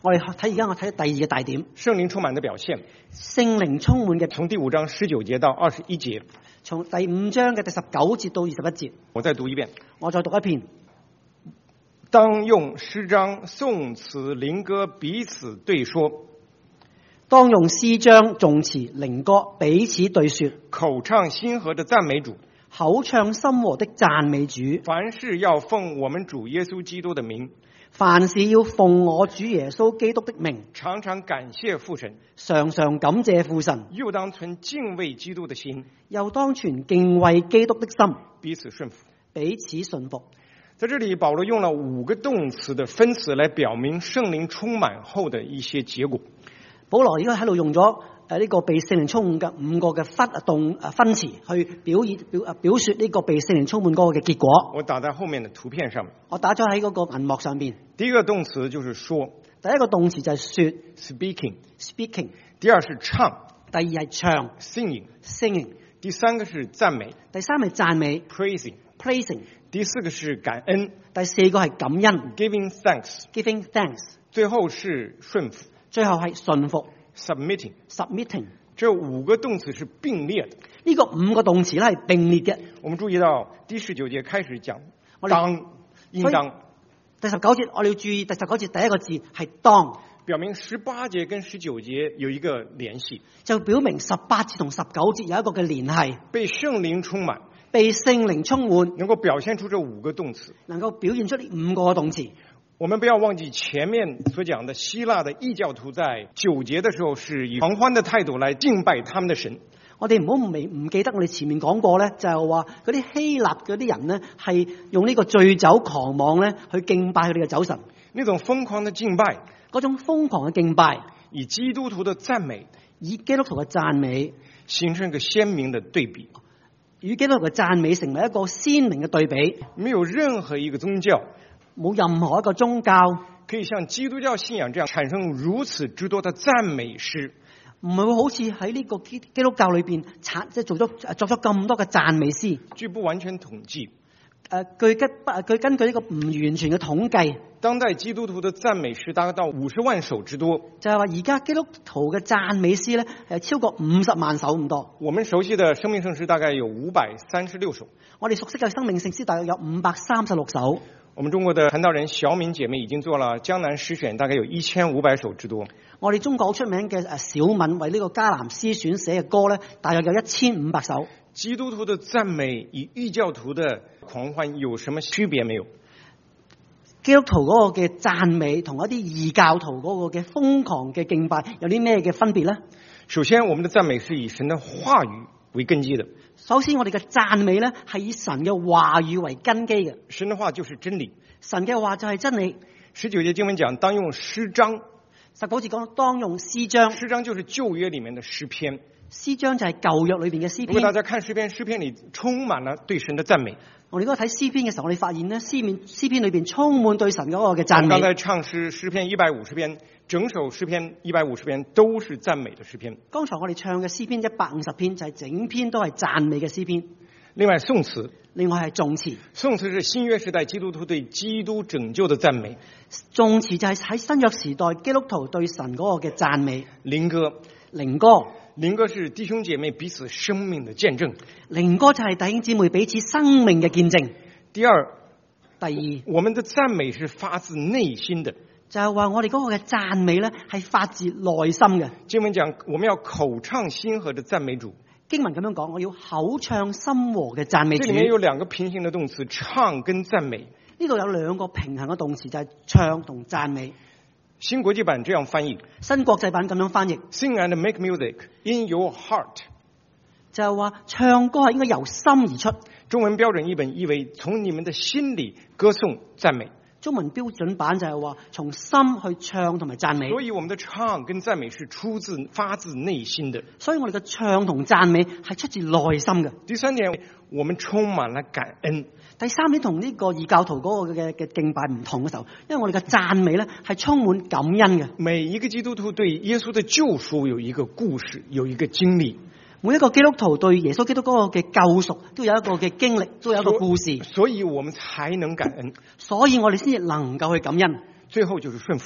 我哋睇而家我睇第二個大點， 聖靈充滿的表現， 聖靈充滿嘅， 從第5章19節到21節， 從第5章嘅第19節到21節。 我再讀一遍。 我再讀一遍。 當用詩章、頌詞、靈歌彼此對說。 當用詩章、頌詞、靈歌彼此對說。 口唱心和的讚美主。 口唱心和的讚美主。 凡事要奉我們主耶穌基督的名。 凡事要奉我主耶穌基督的名。 常常感謝父神。 常常感謝父神。 又當存敬畏基督的心。 又當存敬畏基督的心。 彼此順服。 彼此順服。 在這裡保羅用了5個動詞的分詞來表明聖靈充滿後的一些結果。保羅而家喺度用咗呢個被聖靈充滿嘅5個嘅分詞去表說呢個被聖靈充滿嗰個嘅結果。我打在後面的圖片上面。我打咗喺嗰個銀幕上邊。第一個動詞就是說。第一個動詞就係說 speaking。第二是唱。第二係唱 singing。第三個是讚美。第三係讚美 praising。第四個是感恩。第四個係感恩 giving thanks。最後是順服。最後係順服 submitting。這5個動詞是並列的。呢個5個動詞咧係並列嘅。我們注意到第19節開始講當應當。第19節我哋要注意第19節第一個字係當，表明18節跟19節有一個聯繫，就表明18節同19節有一個嘅聯繫。被聖靈充滿。被聖靈充滿，能夠表現出這5個動詞，能夠表現出呢5個動詞。我們不要忘記前面所講的希臘的異教徒在9節的時候是以狂歡的態度來敬拜他們的神。我哋唔記得我哋前面講過咧，就係話嗰啲希臘嗰啲人呢係用呢個醉酒狂妄咧去敬拜佢哋嘅酒神。呢種瘋狂的敬拜，嗰種瘋狂嘅敬拜，以基督徒的讚美，以基督徒嘅讚美，形成一個鮮明的對比。與基督徒嘅讚美成為一個鮮明嘅對比。沒有任何一個宗教，冇任何一個宗教可以像基督教信仰這樣產生如此之多的讚美詩。唔係會好似喺呢個基督教裏邊即係作咗咁多嘅讚美詩。據不完全統計，據根據呢個唔完全嘅統計，當代基督徒嘅讚美詩大概到50萬首之多。就係話而家基督徒嘅讚美詩咧係超過50萬首咁多。我們熟悉嘅生命聖詩大概有536首。我哋熟悉嘅生命聖詩大概有536首。我們中國的傳道人小敏姐妹已經做了江南詩選，大概有1500首之多。我哋中國好出名嘅小敏為呢個迦南詩選寫嘅歌咧，大約有1500首。基督徒的讚美與異教徒的狂歡有什麼區別沒有？基督徒嗰個嘅讚美同一啲異教徒嗰個嘅瘋狂嘅敬拜有啲咩嘅分別呢？首先，我們的讚美是以神的話語為根基的。首先，我哋嘅讚美咧係以神嘅話語為根基嘅。神嘅話就是真理。神嘅話就係真理。19節經文講當用詩章。19節講當用詩章。詩章就是舊約裏面的詩篇。詩章就係舊約裏邊嘅詩篇。如果大家看詩篇，詩篇裏充滿了對神的讚美。我哋嗰個睇詩篇嘅時候，我哋發現咧詩篇裏邊充滿對神嗰個嘅讚美。剛才唱詩篇150篇，整首詩篇150篇都是讚美的詩篇。剛才我哋唱嘅詩篇150篇就係整篇都係讚美嘅詩篇。另外頌詞，另外係頌詞。頌詞是新約時代基督徒對基督拯救的讚美。頌詞就係喺新約時代基督徒對神嗰個嘅讚美。靈歌是弟兄姐妹彼此生命的見證。靈歌就係弟兄姊妹彼此生命嘅見證。第二，我們的讚美是發自內心的，就係話我哋嗰個嘅讚美咧係發自內心嘅。經文講我們要口唱心和的讚美主。經文咁樣講，我要口唱心和嘅讚美主。這裡面有2個平行的動詞，唱跟讚美。呢度有2個平行嘅動詞，就係唱同讚美。新國際版這樣翻譯，新國際版咁樣翻譯 ，Sing and make music in your heart， 就係話唱歌係應該由心而出。中文標準譯本譯為從你們的心裡歌頌讚美。中文標準版就係話從心去唱同埋讚美。所以我們的唱跟讚美是發自內心的。所以我哋嘅唱同讚美係出自內心嘅。第三點，我們充滿了感恩。第三點同呢個異教徒嗰個嘅敬拜唔同嘅時候，因為我哋嘅讚美咧係充滿感恩嘅。每一個基督徒對耶穌的救贖有一個故事，有一個經歷。每一個基督徒對耶穌基督嗰個嘅救贖都有一個嘅經歷，都有一個故事。所以我們才能感恩。所以我哋先至能夠去感恩。最後就是順服。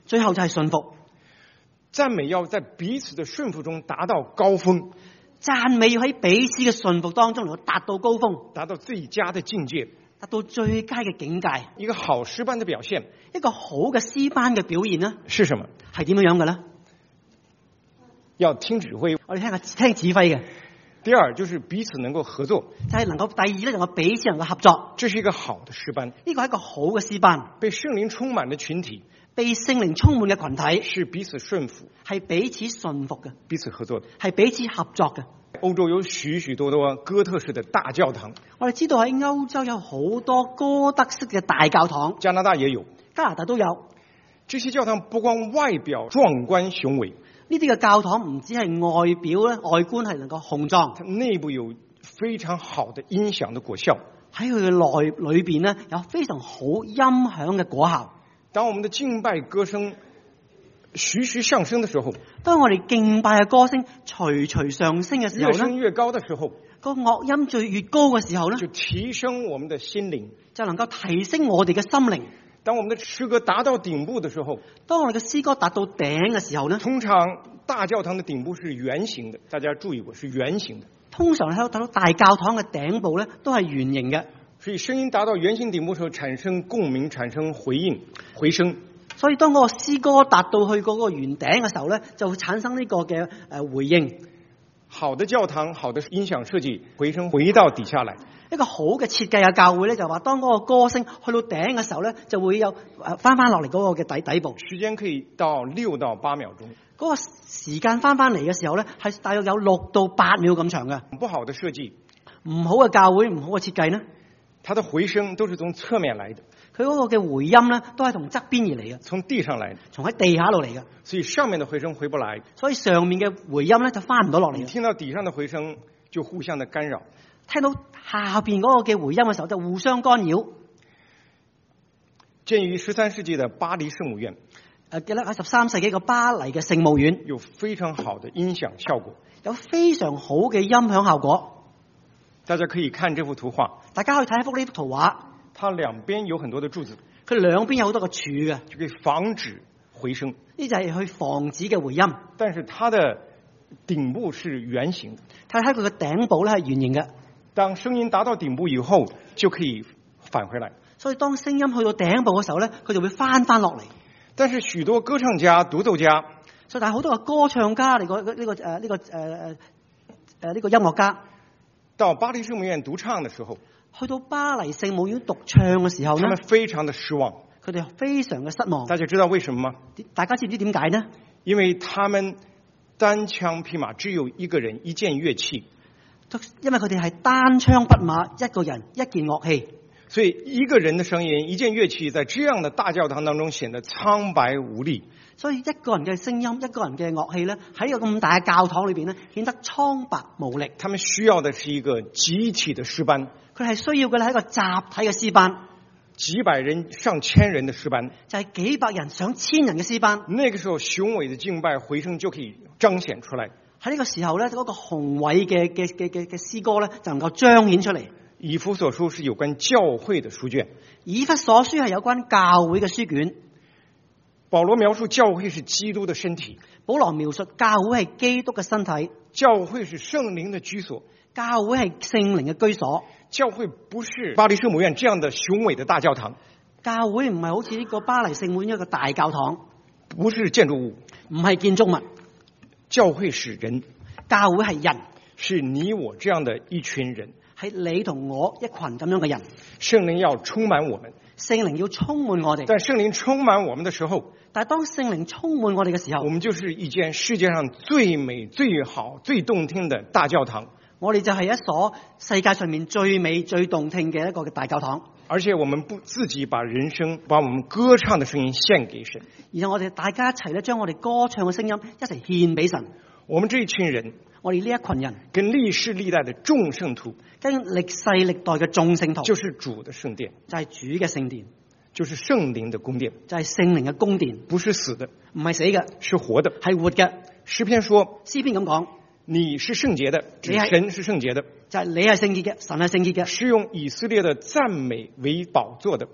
最後就係順服。 讚美要在彼此的順服中達到高峰， 讚美要喺彼此嘅順服當中能夠達到高峰， 達到最佳的境界， 達到最佳嘅境界。 一個好詩班的表現， 一個好嘅詩班嘅表現呢， 是什麼？ 係點樣嘅呢？ 要聽指揮， 我哋聽指揮嘅。 第二就是彼此能夠合作， 就係能夠第二咧，能夠彼此能夠合作。 這是一個好的詩班， 呢個係一個好嘅詩班。 被聖靈充滿的群體， 被聖靈充滿嘅群體， 是彼此順服， 係彼此順服嘅， 彼此合作的， 係彼此合作嘅。 歐洲有許許多多哥特式的大教堂， 我哋知道喺歐洲有好多哥德式嘅大教堂， 加拿大也有， 加拿大都有。 這些教堂不光外表壯觀雄偉， 呢啲嘅教堂唔止係外表咧，外觀係能夠雄壯， 它內部有非常好的音響的果效。 喺佢嘅裏邊咧，有非常好音響嘅果效。 當我們的敬拜歌聲徐徐上升的時候， 當我哋敬拜嘅歌聲徐徐上升嘅時候越升越高的時候， 個樂音越高嘅時候咧， 就提升我們的心靈， 就能夠提升我哋嘅心靈。 當我們的詩歌達到頂部的時候， 當我哋嘅詩歌達到頂嘅時候呢， 通常大教堂的頂部是圓形的，大家注意過，是圓形的。 通常睇到大教堂嘅頂部咧都係圓形嘅， 所以聲音達到圓形頂部的時候，產生共鳴，產生回應、回聲。 所以當嗰個詩歌達到去嗰個圓頂嘅時候咧，就會產生呢個嘅回應。 好的教堂，好的音響設計，回聲回到底下來。 一個好嘅設計嘅教會咧，就話當嗰個歌聲去到頂嘅時候咧，就會有翻落嚟嗰個嘅底部。 時間可以到6到8秒鐘。 嗰個時間翻嚟嘅時候咧，係大約有6到8秒咁長嘅。 不好的設計， 唔好嘅教會，唔好嘅設計呢， 它的回聲都是從側面來的。 佢嗰個嘅回音咧，都係從側邊而嚟嘅， 從地上來的， 從喺地下度嚟嘅。 所以上面的回聲回不來， 所以上面嘅回音咧就翻唔到落嚟。 你聽到底上的回聲就互相的干擾， 聽到下邊嗰個嘅回音嘅時候就互相干擾。 建於13世紀的巴黎聖母院， 記得喺13世紀個巴黎嘅聖母院有非常好的音響效果， 有非常好嘅音響效果。 大家可以看這幅圖畫， 大家可以睇一幅呢幅圖畫， 它兩邊有很多的柱子， 佢兩邊有好多個柱嘅， 就可以防止回聲。 呢就係去防止嘅回音。 但是它的頂部是圓形的， 睇下佢嘅頂部咧係圓形嘅。 當聲音達到頂部以後，就可以返回來。 所以當聲音去到頂部嘅時候咧，佢就會翻落嚟。 但是許多歌唱家、獨奏家， 所以但係好多個歌唱家嚟講呢個音樂家， 到巴黎聖母院獨唱的時候， 去到巴黎聖母院獨唱嘅時候呢， 他們非常的失望。 佢哋非常嘅失望。 大家知道為什麼嗎？ 大家知唔知點解呢？ 因為他們單槍匹馬，只有一個人一件樂器。 因為佢哋係單槍匹馬，一個人一件樂器。 所以一個人的聲音，一件樂器，在這樣的大教堂當中顯得蒼白無力。 所以一個人嘅聲音，一個人嘅樂器咧，喺一個咁大嘅教堂裏邊咧，顯得蒼白無力。 他們需要的是一個集體的詩班， 佢係需要嘅咧係一個集體嘅詩班， 幾百人、上千人的詩班， 就係幾百人、上千人嘅詩班。 那個時候雄偉的敬拜回聲就可以彰顯出來。 喺呢個時候咧，嗰個宏偉嘅詩歌咧，就能夠彰顯出嚟。 以弗所書是有關教會的書卷， 以弗所書係有關教會嘅書卷。 保羅描述教會是基督的身體， 保羅描述教會係基督嘅身體， 教會是聖靈的居所， 教會係聖靈嘅居所。 教會不是巴黎聖母院這樣的雄偉的大教堂， 教會唔係好似呢個巴黎聖母院一個大教堂， 不是建築物， 唔係建築物。 教會是人， 教會係人， 是你我這樣的一群人， 係你同我一群咁樣嘅人。 聖靈要充滿我們， 聖靈要充滿我哋。 但聖靈充滿我們的時候， 但係當聖靈充滿我哋嘅時候， 我們就是一間世界上最美、最好、最動聽的大教堂。 我哋就係一所世界上面最美、最動聽嘅一個嘅大教堂。 而且我們不自己把人聲、把我們歌唱的聲音獻給神， 然後我哋大家一齊咧，將我哋歌唱嘅聲音一齊獻俾神。 我們這一群人， 我哋呢一群人， 跟歷世歷代的眾聖徒， 跟歷世歷代嘅眾聖徒， 就是主的聖殿， 就係主嘅聖殿， 就是聖靈的宮殿， 就係聖靈嘅宮殿， 不是死的， 唔係死嘅， 是活的， 係活嘅。 詩篇說， 詩篇咁講， 你是聖潔的，指神是聖潔的， 就係你係聖潔嘅，神係聖潔嘅， 是用以色列的讚美為寶座的，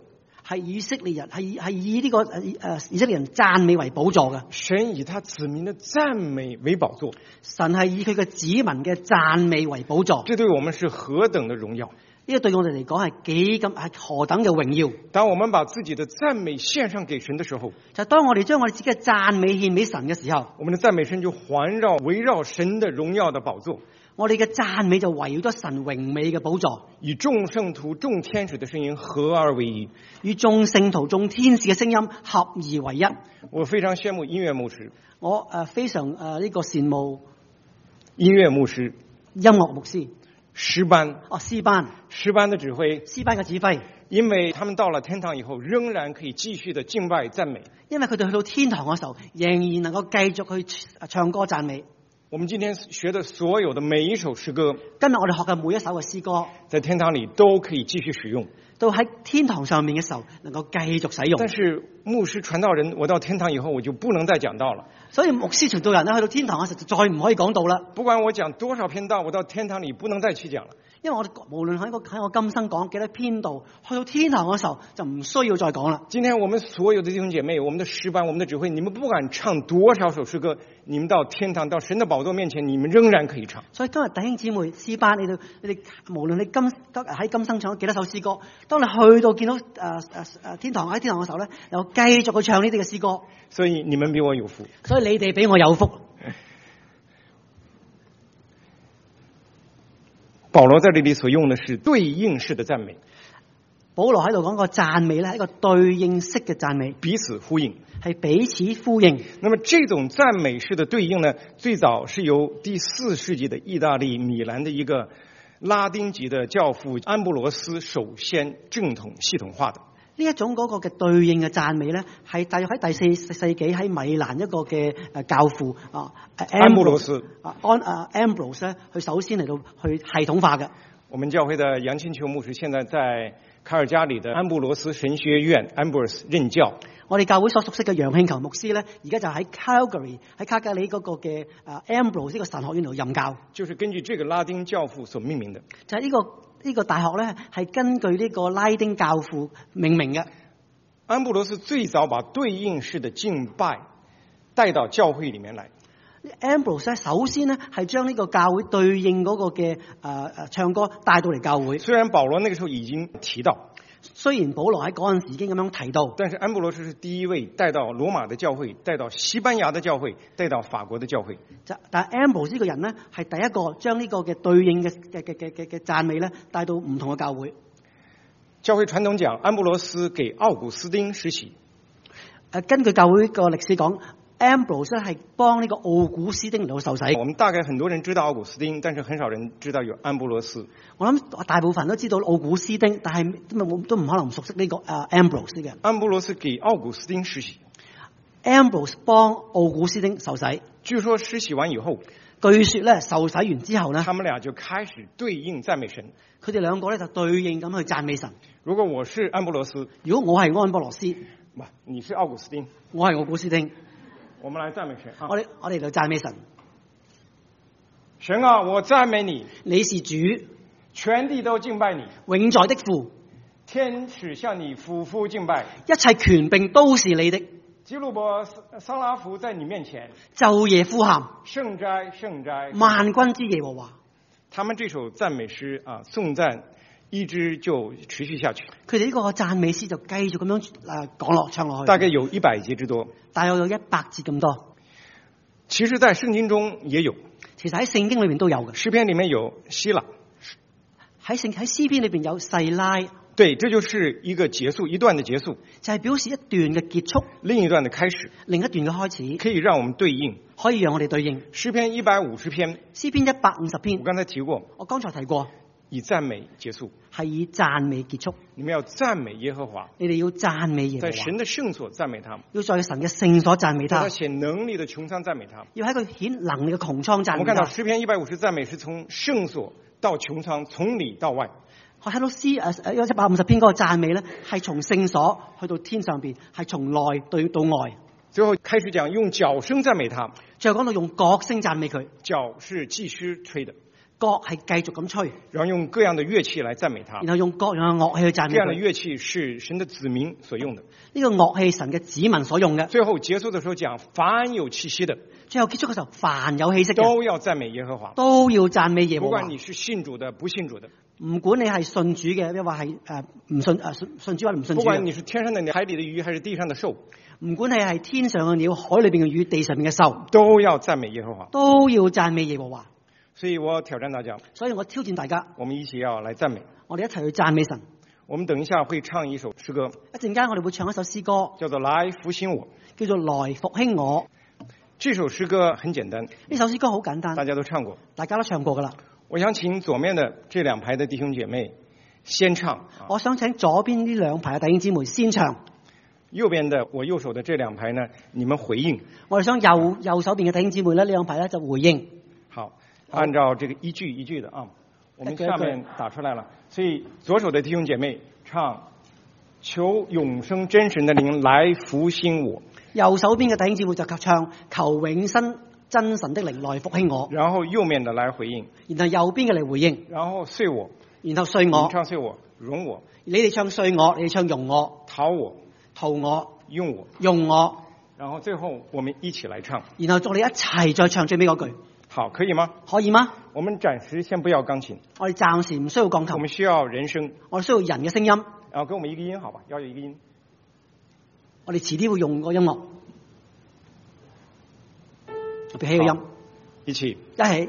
係以色列人係以呢個以色列人讚美為寶座嘅。 神以他子民的讚美為寶座， 神係以佢嘅子民嘅讚美為寶座。 這對我們是何等的榮耀！ 呢個對我哋嚟講係何等嘅榮耀！ 當我們把自己的讚美獻上給神的時候， 就當我哋將我哋自己嘅讚美獻俾神嘅時候， 我們的讚美聲就圍繞神的榮耀的寶座。 我哋嘅讚美就圍繞咗神榮美嘅寶座， 與眾聖徒、眾天使的聲音合而為一， 與眾聖徒、眾天使嘅聲音合而為一。 我非常羨慕音樂牧師， 我非常呢個羨慕音樂牧師、 音樂牧師、 詩班、 詩班的指揮、 詩班嘅指揮， 因為他們到了天堂以後，仍然可以繼續的敬拜讚美。 因為佢哋去到天堂嘅時候，仍然能夠繼續去唱歌讚美。 我們今天學的所有的每一首詩歌， 今日我哋學嘅每一首嘅詩歌， 在天堂裏都可以繼續使用， 到喺天堂上面嘅時候能夠繼續使用。 但是牧師傳道人，我到天堂以後我就不能再講道了。 所以牧師傳道人咧，去到天堂嘅時候就再唔可以講道啦。 不管我講多少篇道，我到天堂裏不能再去講了。 因為我哋無論喺我今生講幾多篇道，去到天堂嘅時候就唔需要再講啦。 今天我們所有的弟兄姐妹，我們的詩班，我們的指揮，你們不管唱多少首詩歌，你們到天堂到神的寶座面前，你們仍然可以唱。 所以今日弟兄姊妹詩班，你哋無論你喺今生唱咗幾多首詩歌，當你去到見到天堂喺天堂嘅時候咧，又繼續去唱呢啲嘅詩歌。 所以你們比我有福。 所以你哋比我有福。 保羅在這裏所用的是對應式的讚美。 保羅喺度講個讚美咧，係一個對應式嘅讚美， 彼此呼應， 係彼此呼應。 那麼這種讚美式的對應呢，最早是由第4世紀的意大利米蘭的一個拉丁籍的教父安布羅斯首先正統系統化的。 呢一種嗰個嘅對應嘅讚美咧，係大約喺第4世紀喺米蘭一個嘅教父安布羅斯 Ambrose 咧，佢首先嚟到去系統化嘅。 我們教會的楊清秋牧師現在在卡爾加里的安布羅斯神學院 Ambrose 任教。 我哋教會所熟悉嘅楊慶球牧師咧，而家就喺 Calgary 喺卡加里嗰個嘅Ambrose 呢個神學院度任教。 就是根據這個拉丁教父所命名的。 就係呢個大學咧，係根據呢個拉丁教父命名嘅。 安布羅斯最早把對應式的敬拜帶到教會裡面來。 Ambrose 咧，首先咧係將呢個教會對應嗰個嘅唱歌帶到嚟教會。 雖然保羅那個時候已經提到， 雖然保羅喺嗰陣時已經咁樣提到， 但是安布羅斯是第一位帶到羅馬的教會，帶到西班牙的教會，帶到法國的教會。 但係 Ambrose 呢個人呢，係第一個將呢個嘅對應嘅讚美咧帶到唔同嘅教會。 教會傳統講，安布羅斯給奧古斯丁施洗。 根據教會個歷史講，Ambrose 咧係幫呢個奧古斯丁嚟到受洗。 我們大概很多人知道奧古斯丁，但是很少人知道有安布羅斯。 我諗大部分人都知道奧古斯丁，但係都唔可能熟悉呢個Ambrose 嘅。 安布羅斯給奧古斯丁施洗。 Ambrose 幫奧古斯丁受洗。 據說施洗完以後， 據說咧受洗完之後呢， 他們倆就開始對應讚美神。 佢哋兩個咧就對應咁去讚美神。 如果我是安布羅斯， 如果我係安布羅斯， 你是奧古斯丁， 我係奧古斯丁， 我們來讚美神啊！ 我哋就讚美神。 神啊，我讚美你， 你是主， 全地都敬拜你， 永在的父， 天使向你俯伏敬拜， 一切權柄都是你的。 基路伯、撒拉弗在你面前晝夜呼喊， 聖哉，聖哉， 萬軍之耶和華。 他們這首讚美詩啊，頌讚一直就持續下去。 佢哋呢個讚美詩就繼續咁樣講落唱落去， 大概有100節之多， 大約有100節咁多。 其實在聖經中也有， 其實喺聖經裏面都有嘅。 詩篇裏面有希拉， 喺詩篇裏邊有細拉。 對，這就是一個結束，一段的結束， 就係表示一段嘅結束， 另一段的開始， 另一段嘅開始， 可以讓我們對應， 可以讓我哋對應。 詩篇150篇， 詩篇150篇， 我剛才提過， 我剛才提過， 以讚美結束， 係以讚美結束。 你們要讚美耶和華， 你哋要讚美耶和華， 在神的聖所讚美他， 要在神嘅聖所讚美他， 在顯能力的穹蒼讚美他， 要喺佢顯能力嘅穹蒼讚美他。 我們看到詩篇150讚美是從聖所到穹蒼，從裡到外。 我睇到150篇嗰個讚美咧，係從聖所去到天上邊，係從內到外。 最後開始講用角聲讚美他， 最後講到用角聲讚美佢。 角是祭司吹的， 角係繼續咁吹， 然後用各樣的樂器來讚美他。 然後用各樣嘅樂器去讚美這樣的佢。 樂器是神的子民所用的。 呢個樂器神嘅子民所用嘅。 最後結束的時候講，凡有氣息的， 最後結束嘅時候，凡有氣息嘅都要讚美耶和華。 都要讚美耶和華。 不管你是信主的，不信主的， 唔管你係信主嘅，抑或係唔信信主或者唔信主嘅。 不管你是天上的鳥、海裡的魚，還是地上的獸， 唔管你係天上嘅鳥、海裏邊嘅魚、地上面嘅獸， 都要讚美耶和華。 都要讚美耶和華。 所以我挑戰大家， 所以我挑戰大家， 我們一起要來讚美。 我哋一齊去讚美神。 我們等一下會唱一首詩歌， 一陣間我哋會唱一首詩歌， 叫做《來復興我》， 叫做來復興我。 這首詩歌很簡單， 呢首詩歌好簡單， 大家都唱過， 大家都唱過噶啦。 我想請左面的這兩排的弟兄姐妹先唱， 我想請左邊呢兩排嘅弟兄姊妹先唱， 右邊的我右手的這兩排呢，你們回應。 我哋想右手邊嘅弟兄姊妹咧，呢兩排咧就回應。 好，按照這個一句一句的啊，我們下面打出來了。所以左手的弟兄姐妹唱，求永生真神的靈來復興我。 右手邊嘅弟兄姊妹就唱，求永生真神的靈來復興我。 然後右面的來回應， 然後右邊嘅嚟回應， 然後碎我， 然後碎我， 你唱碎我，容我， 你哋唱碎我，你哋唱容我， 討我， 逃我， 用我， 用我， 然後最後我們一起來唱。 然後我哋一齊再唱最尾嗰句， 好，可以嗎？ 可以嗎？ 我們暫時先不要鋼琴， 我哋暫時唔需要鋼我琴， 們需要人聲， 我哋需要人嘅聲音， 然後給我們一個音，好吧？要有一個音。 我哋遲啲會用個音樂，我俾起個音， 一起。 一起。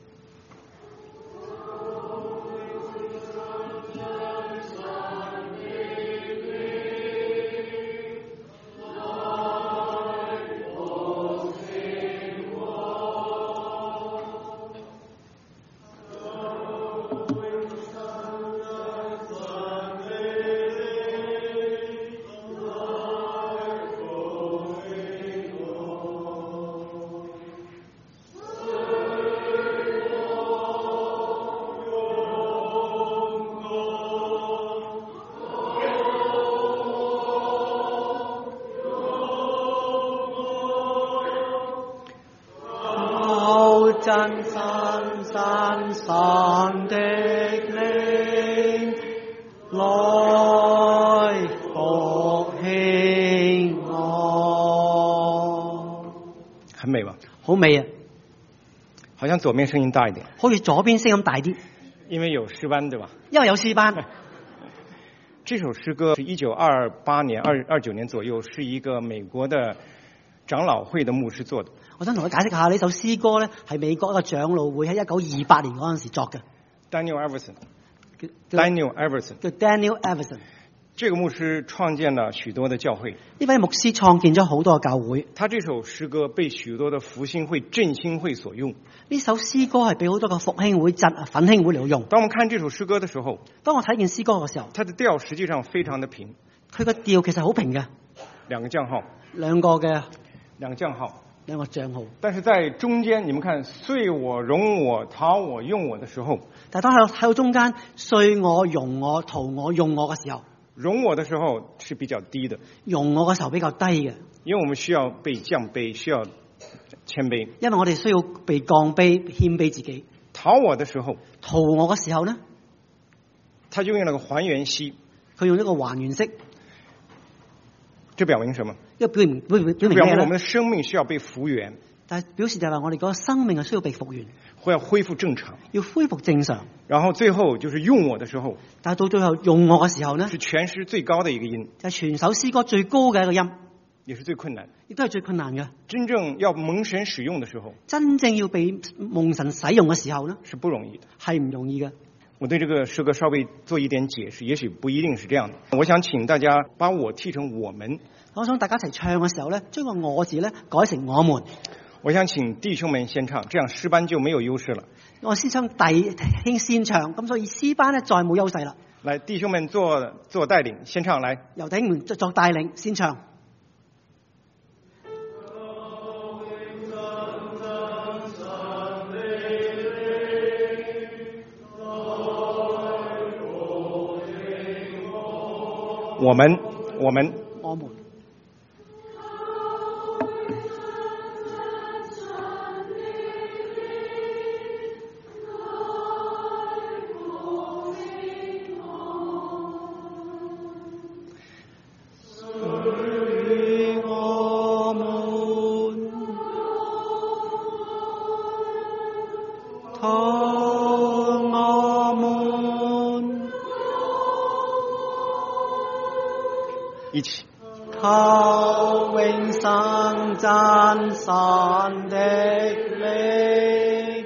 真真真神的靈來復興我。 很美吧？ 好美啊！ 好像左面聲音大一點， 好似左邊聲音大啲， 因為有詩班，對吧？ 因為有詩班。 這首詩歌是1928年、29年左右，是一個美國的長老會的牧師做的。 我想同佢解釋下呢首詩歌咧，係美國一個長老會喺1928年嗰陣時作嘅。 Daniel Everson， 叫 Daniel Everson。 這個牧師創建了許多的教會。 呢位牧師創建咗好多嘅教會。 他這首詩歌被許多的復興會、振興會所用。 呢首詩歌係俾好多個復興會、奮興會嚟用。 當我們看這首詩歌的時候， 當我睇見詩歌嘅時候， 它的調實際上非常的平。 佢個調其實好平嘅， 兩個降號， 兩個降號。但是在中間，你們看碎我、容我、討我、用我的時候， 但係當喺到中間碎我、容我、討我、用我嘅時候， 容我的時候是比較低的， 容我嘅時候比較低嘅， 因為我們需要被降卑，需要謙卑， 因為我哋需要被降卑、謙卑自己。 討我的時候， 討我嘅時候呢， 他就用了個還原式， 佢用一個還原式。 這表明什麼？ 表明我們的生命需要被復原， 但係表示就係話我哋嗰個生命係需要被復原， 或要恢復正常， 要恢復正常。 然後最後就是用我的時候， 但係到最後用我嘅時候呢， 是全詩最高的一個音， 就係全首詩歌最高嘅一個音， 也是最困難， 亦都係最困難嘅。 真正要蒙神使用的時候， 真正要被蒙神使用嘅時候呢， 是不容易的， 係唔容易嘅。 我對這個詩歌稍微做一點解釋，也許不一定是這樣的。我想請大家把我替成我們。 我想大家一齊唱嘅時候呢，將個我字呢改成我們。 我想請弟兄們先唱，這樣詩班就沒有優勢了。 我先唱弟兄先唱，咁所以詩班呢再冇優勢啦。 來，弟兄們做帶領，先唱來。 由弟兄們作帶領先唱。 我們。 禱我們。 一起。 求永生真神的力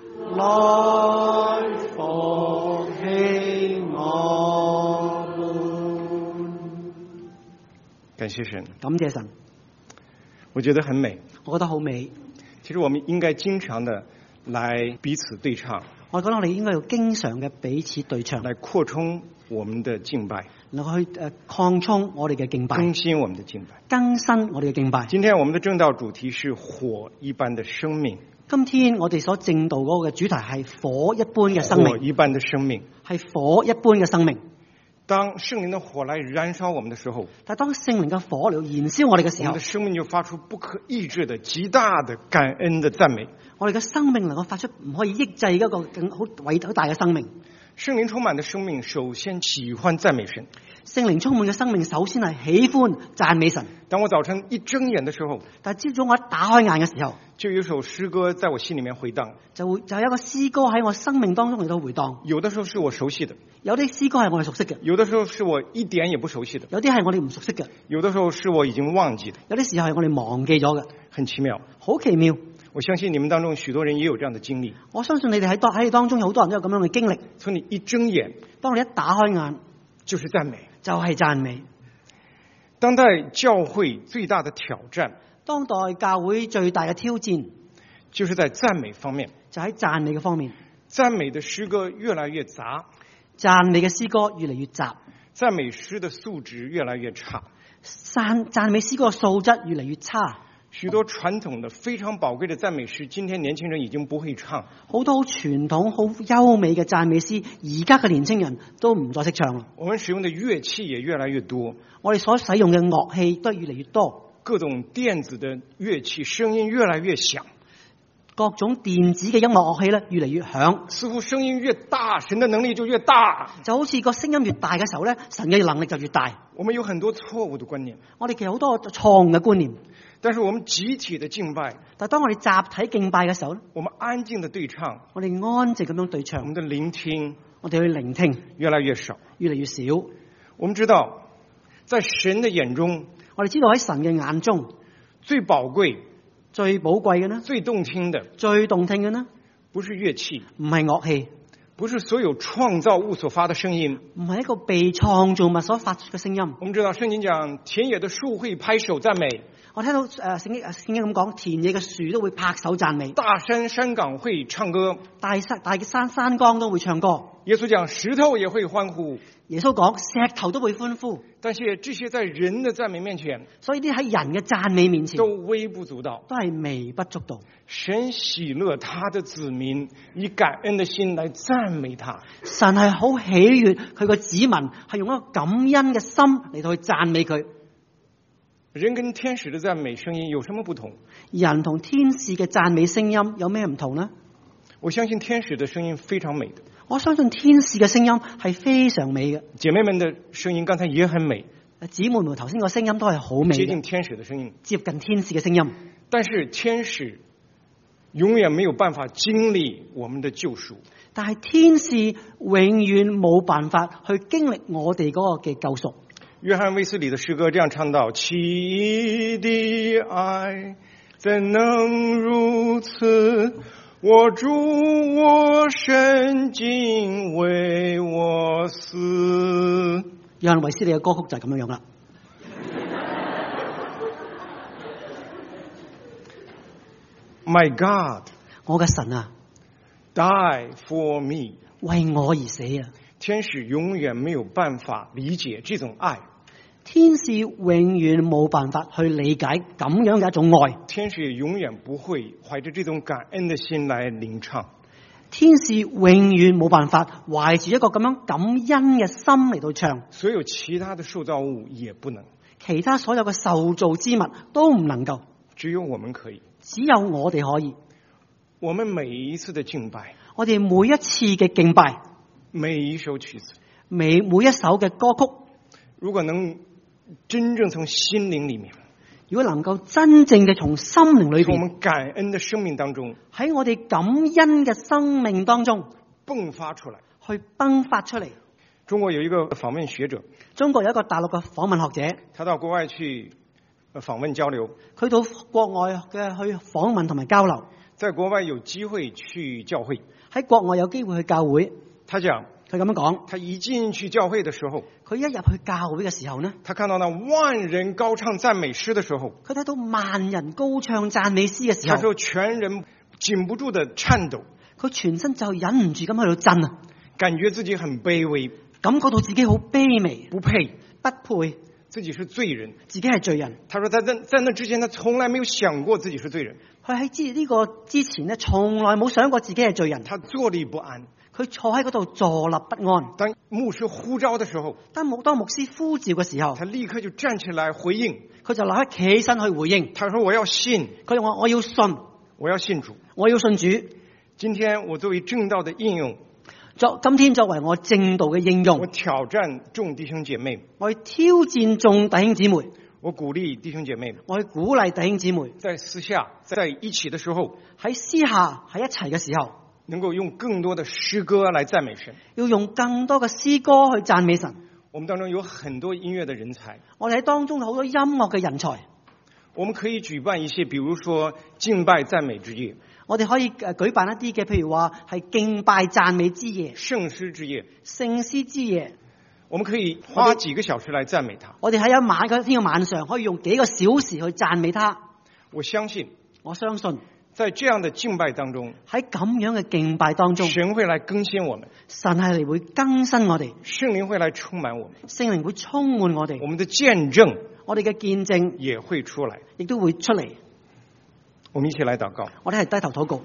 來復興我們。 感謝神， 感謝神， 我覺得很美。 我覺得好美。 其實我們應該經常的來彼此對唱。 我覺得我哋應該要經常嘅彼此對唱， 來擴充我們的敬拜， 能夠去擴充我哋嘅敬拜， 更新我們的敬拜， 更新我哋嘅敬拜。 今天我們的正道主題是火一般的生命。 今天我哋所正道嗰個主題係火一般嘅生命， 火一般的生命， 係火一般嘅生命。 當聖靈的火來燃燒我們的時候， 但當聖靈嘅火嚟燃燒我哋嘅時候， 我們的生命就發出不可抑制的極大的感恩的讚美。 我哋嘅生命能夠發出唔可以抑制嘅一個更好大嘅生命。 聖靈充滿的生命首先喜歡讚美神。 聖靈充滿嘅生命首先係喜歡讚美神。 當我早晨一睜眼的時候， 但係朝早我一打開眼嘅時候， 就有一首詩歌在我心裏面回蕩， 就有一個詩歌喺我生命當中嚟到回蕩。 有的時候是我熟悉的， 有啲詩歌係我哋熟悉嘅， 有的時候是我一點也不熟悉的， 有啲係我哋唔熟悉嘅， 有的時候是我已經忘記的， 有啲時候係我哋忘記咗嘅， 很奇妙， 好奇妙。 我相信你們當中許多人也有這樣的經歷。 我相信你哋喺你當中有好多人都有咁樣嘅經歷。 從你一睜眼， 當你一打開眼， 就是讚美， 就係讚美。 當代教會最大的挑戰， 當代教會最大嘅挑戰， 就是在讚美方面， 就喺讚美嘅方面。 讚美的詩歌越來越雜， 讚美嘅詩歌越嚟越雜， 讚美詩的素質越來越差， 讚美詩歌嘅素質越嚟越差。 許多傳統的非常寶貴的讚美詩，今天年輕人已經不會唱。 好多好傳統好優美嘅讚美詩，而家嘅年輕人都唔再識唱啦。 我們使用的樂器也越來越多， 我哋所使用嘅樂器都越嚟越多， 各種電子的樂器聲音越來越響， 各種電子嘅音樂樂器咧越嚟越響， 似乎聲音越大，神的能力就越大。 就好似個聲音越大嘅時候咧，神嘅能力就越大。 我們有很多錯誤的觀念， 我哋其實好多錯誤嘅觀念。 但是我們集體的敬拜， 但係當我哋集體敬拜嘅時候咧， 我們安靜的對唱， 我哋安靜咁樣對唱， 我們的聆聽， 我哋去聆聽越來越少， 越嚟越少。 我們知道，在神的眼中， 我哋知道喺神嘅眼中， 最寶貴、 最寶貴嘅呢， 最動聽的， 最動聽嘅呢， 不是樂器， 唔係樂器， 不是所有創造物所發的聲音， 唔係一個被創造物所發出嘅聲音。 我們知道聖經講，田野的樹會拍手讚美。 我聽到聖經咁講，田野嘅樹都會拍手讚美， 大山山崗會唱歌， 大山山崗都會唱歌。 耶穌講石頭也會歡呼， 耶穌講石頭都會歡呼。 但是這些在人的讚美面前， 所以啲喺人嘅讚美面前都微不足道， 都係微不足道。 神喜樂他的子民以感恩的心來讚美他， 神係好喜悅佢個子民係用一個感恩嘅心嚟到去讚美佢。 人跟天使的讚美聲音有什麼不同？ 人同天使嘅讚美聲音有咩唔同呢？ 我相信天使的聲音非常美的， 我相信天使嘅聲音係非常美嘅。 姐妹們的聲音剛才也很美， 姊妹們頭先個聲音都係好美嘅， 接近天使的聲音， 接近天使嘅聲音。 但是天使永遠沒有辦法經歷我們的救贖， 但係天使永遠冇辦法去經歷我哋嗰個嘅救贖。 約翰衛斯理的詩歌這樣唱到：奇的愛怎能如此，我主我神竟為我死。 約翰衛斯理嘅歌曲就係咁樣樣啦。 My God， 我嘅神啊 ，die for me， 為我而死啊！ 天使永遠沒有辦法理解這種愛。 天使永遠冇辦法去理解咁樣嘅一種愛， 天使也永遠不會懷着這種感恩的心來領唱。 天使永遠冇辦法懷住一個咁樣感恩嘅心嚟到唱。 所有其他的受造物也不能， 其他所有嘅受造之物都唔能夠， 只有我們可以。 只有我哋可以。 我們每一次的敬拜， 我哋每一次嘅敬拜， 每一首曲子， 每一首嘅歌曲， 如果能真正從心靈裏面， 如果能夠真正嘅從心靈裏從我邊， 們感恩的生命當中喺我哋感恩嘅生命當中迸發出來。 去迸發出嚟。 中國有一個訪問學者， 中國有一個大陸嘅訪問學者， 他到國外去訪問交流， 佢到國外嘅去訪問同埋交流， 在國外有機會去教會。 喺國外有機會去教會。 他講， 佢咁樣講， 他一進去教會的時候， 佢一入去教會嘅時候呢， 他看到那萬人高唱讚美詩的時候， 佢睇到萬人高唱讚美詩嘅時候， 他說全人禁不住的顫抖， 佢全身就忍唔住咁喺度震啊， 感覺自己很卑微， 感覺到自己好卑微， 不配， 不配， 自己是罪人。 自己係罪人。 他說在那之前，他從來沒有想過自己是罪人， 佢喺呢個之前呢，從來冇想過自己係罪人。 他坐立不安。 佢坐喺嗰度坐立不安。 當牧師呼召的時候， 當牧師呼召嘅時候， 他立刻就站起來回應。 佢就立刻企起身去回應。 他說我要信， 佢話我要信， 我要信主， 我要信主。 今天我作為正道的應用， 今天作為我正道嘅應用， 我挑戰眾弟兄姐妹， 我去挑戰眾弟兄姊妹， 我鼓勵弟兄姐妹， 我去鼓勵弟兄姊妹， 在私下在一起的時候， 喺私下喺一齊嘅時候， 能夠用更多的詩歌來讚美神。 要用更多嘅詩歌去讚美神。 我們當中有很多音樂的人才， 我哋喺當中有好多音樂嘅人才， 我們可以舉辦一些，比如說敬拜讚美之夜， 我哋可以舉辦一啲嘅，譬如話係敬拜讚美之夜、 聖詩之夜， 聖詩之夜。 我們可以花幾個小時來讚美他。 我哋喺一天嘅晚上可以用幾個小時去讚美他。 我相信在這樣的敬拜當中， 喺咁樣嘅敬拜當中， 神會來更新我們， 神係嚟會更新我哋， 聖靈會來充滿我們， 聖靈會充滿我哋， 我們的見證， 我哋嘅見證也會出來， 亦都會出嚟。 我們一起來禱告。 我哋係低頭禱告。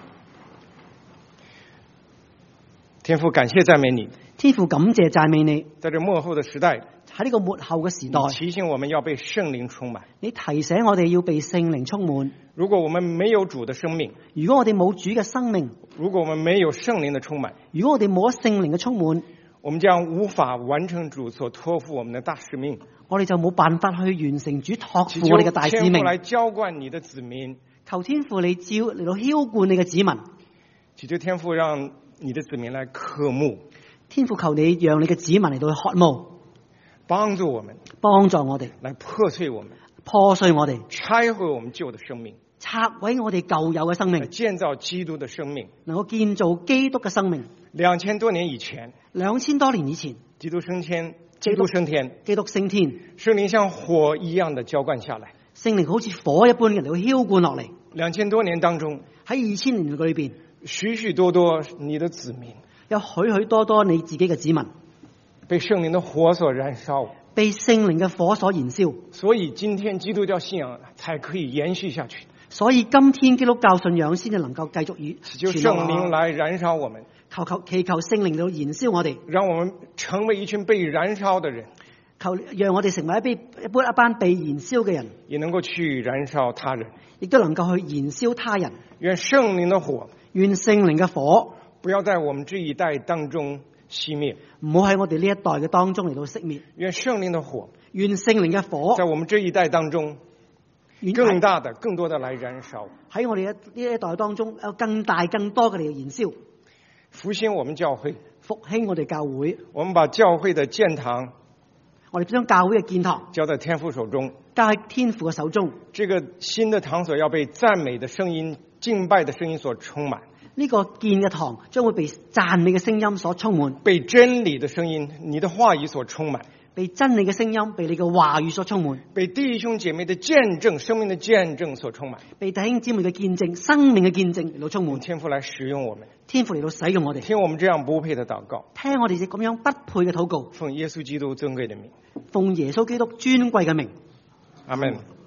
天父，感謝讚美你。 天父，感謝讚美你。 在這末後的時代， 喺呢個末後嘅時代， 提醒我們要被聖靈充滿。 你提醒我哋要被聖靈充滿。 如果我們沒有主的生命， 如果我哋冇主嘅生命， 如果我們沒有聖靈的充滿， 如果我哋冇咗聖靈嘅充滿， 我們將無法完成主所託付我們的大使命。 我哋就冇辦法去完成主託付我哋嘅大使命。 祈求天父來澆灌你的子民， 求天父你嚟到澆灌你嘅子民。 祈求天父讓你的子民來渴慕。 天父，求你讓你嘅子民嚟到去渴慕， 幫助我們， 幫助我哋， 來破碎我們， 破碎我哋， 拆毀我們舊的生命， 拆毀我哋舊有嘅生命， 建造基督的生命， 能夠建造基督嘅生命。 2000多年以前 ，2000多年以前， 基督升天，基督升天， 基督升天， 聖靈像火一樣的澆灌下來， 聖靈好似火一般嘅嚟到澆灌落嚟。 2000多年當中， 喺2000年裏邊， 許許多多你的子民， 有許許多多你自己嘅子民， 被聖靈的火所燃燒， 被聖靈嘅火所燃燒， 所以今天基督教信仰才可以延續下去。 所以今天基督教信仰先至能夠繼續祈求聖靈來燃燒我們， 祈求聖靈嚟燃燒我哋， 讓我們成為一群被燃燒的人， 讓我哋成為一班被燃燒嘅人， 也能夠去燃燒他人， 亦都能夠去燃燒他人。 願聖靈的火， 願聖靈嘅火不要在我們這一代當中熄滅， 唔好喺我哋呢一代嘅當中嚟到熄滅。 願聖靈的火， 願聖靈嘅火在我們這一代當中更大的、更多的來燃燒， 喺我哋呢一代當中有更大、更多嘅嚟燃燒， 復興我們教會， 復興我哋教會。 我們把教會的建堂， 我哋將教會嘅建堂交在天父手中， 交喺天父嘅手中。 這個新的堂所要被讚美的聲音、敬拜的聲音所充滿。 呢個建嘅堂將會被讚美嘅聲音所充滿， 被真理的聲音、你的話語所充滿， 被真理嘅聲音、被你嘅話語所充滿， 被弟兄姐妹的見證、生命的見證所充滿， 被弟兄姊妹嘅見證、生命嘅見證嚟到充滿。 天父來使用我們， 天父嚟到使用我哋， 聽我們這樣不配的禱告， 聽我哋咁樣不配嘅禱告， 奉耶穌基督尊貴的名， 奉耶穌基督尊貴嘅名， 阿們。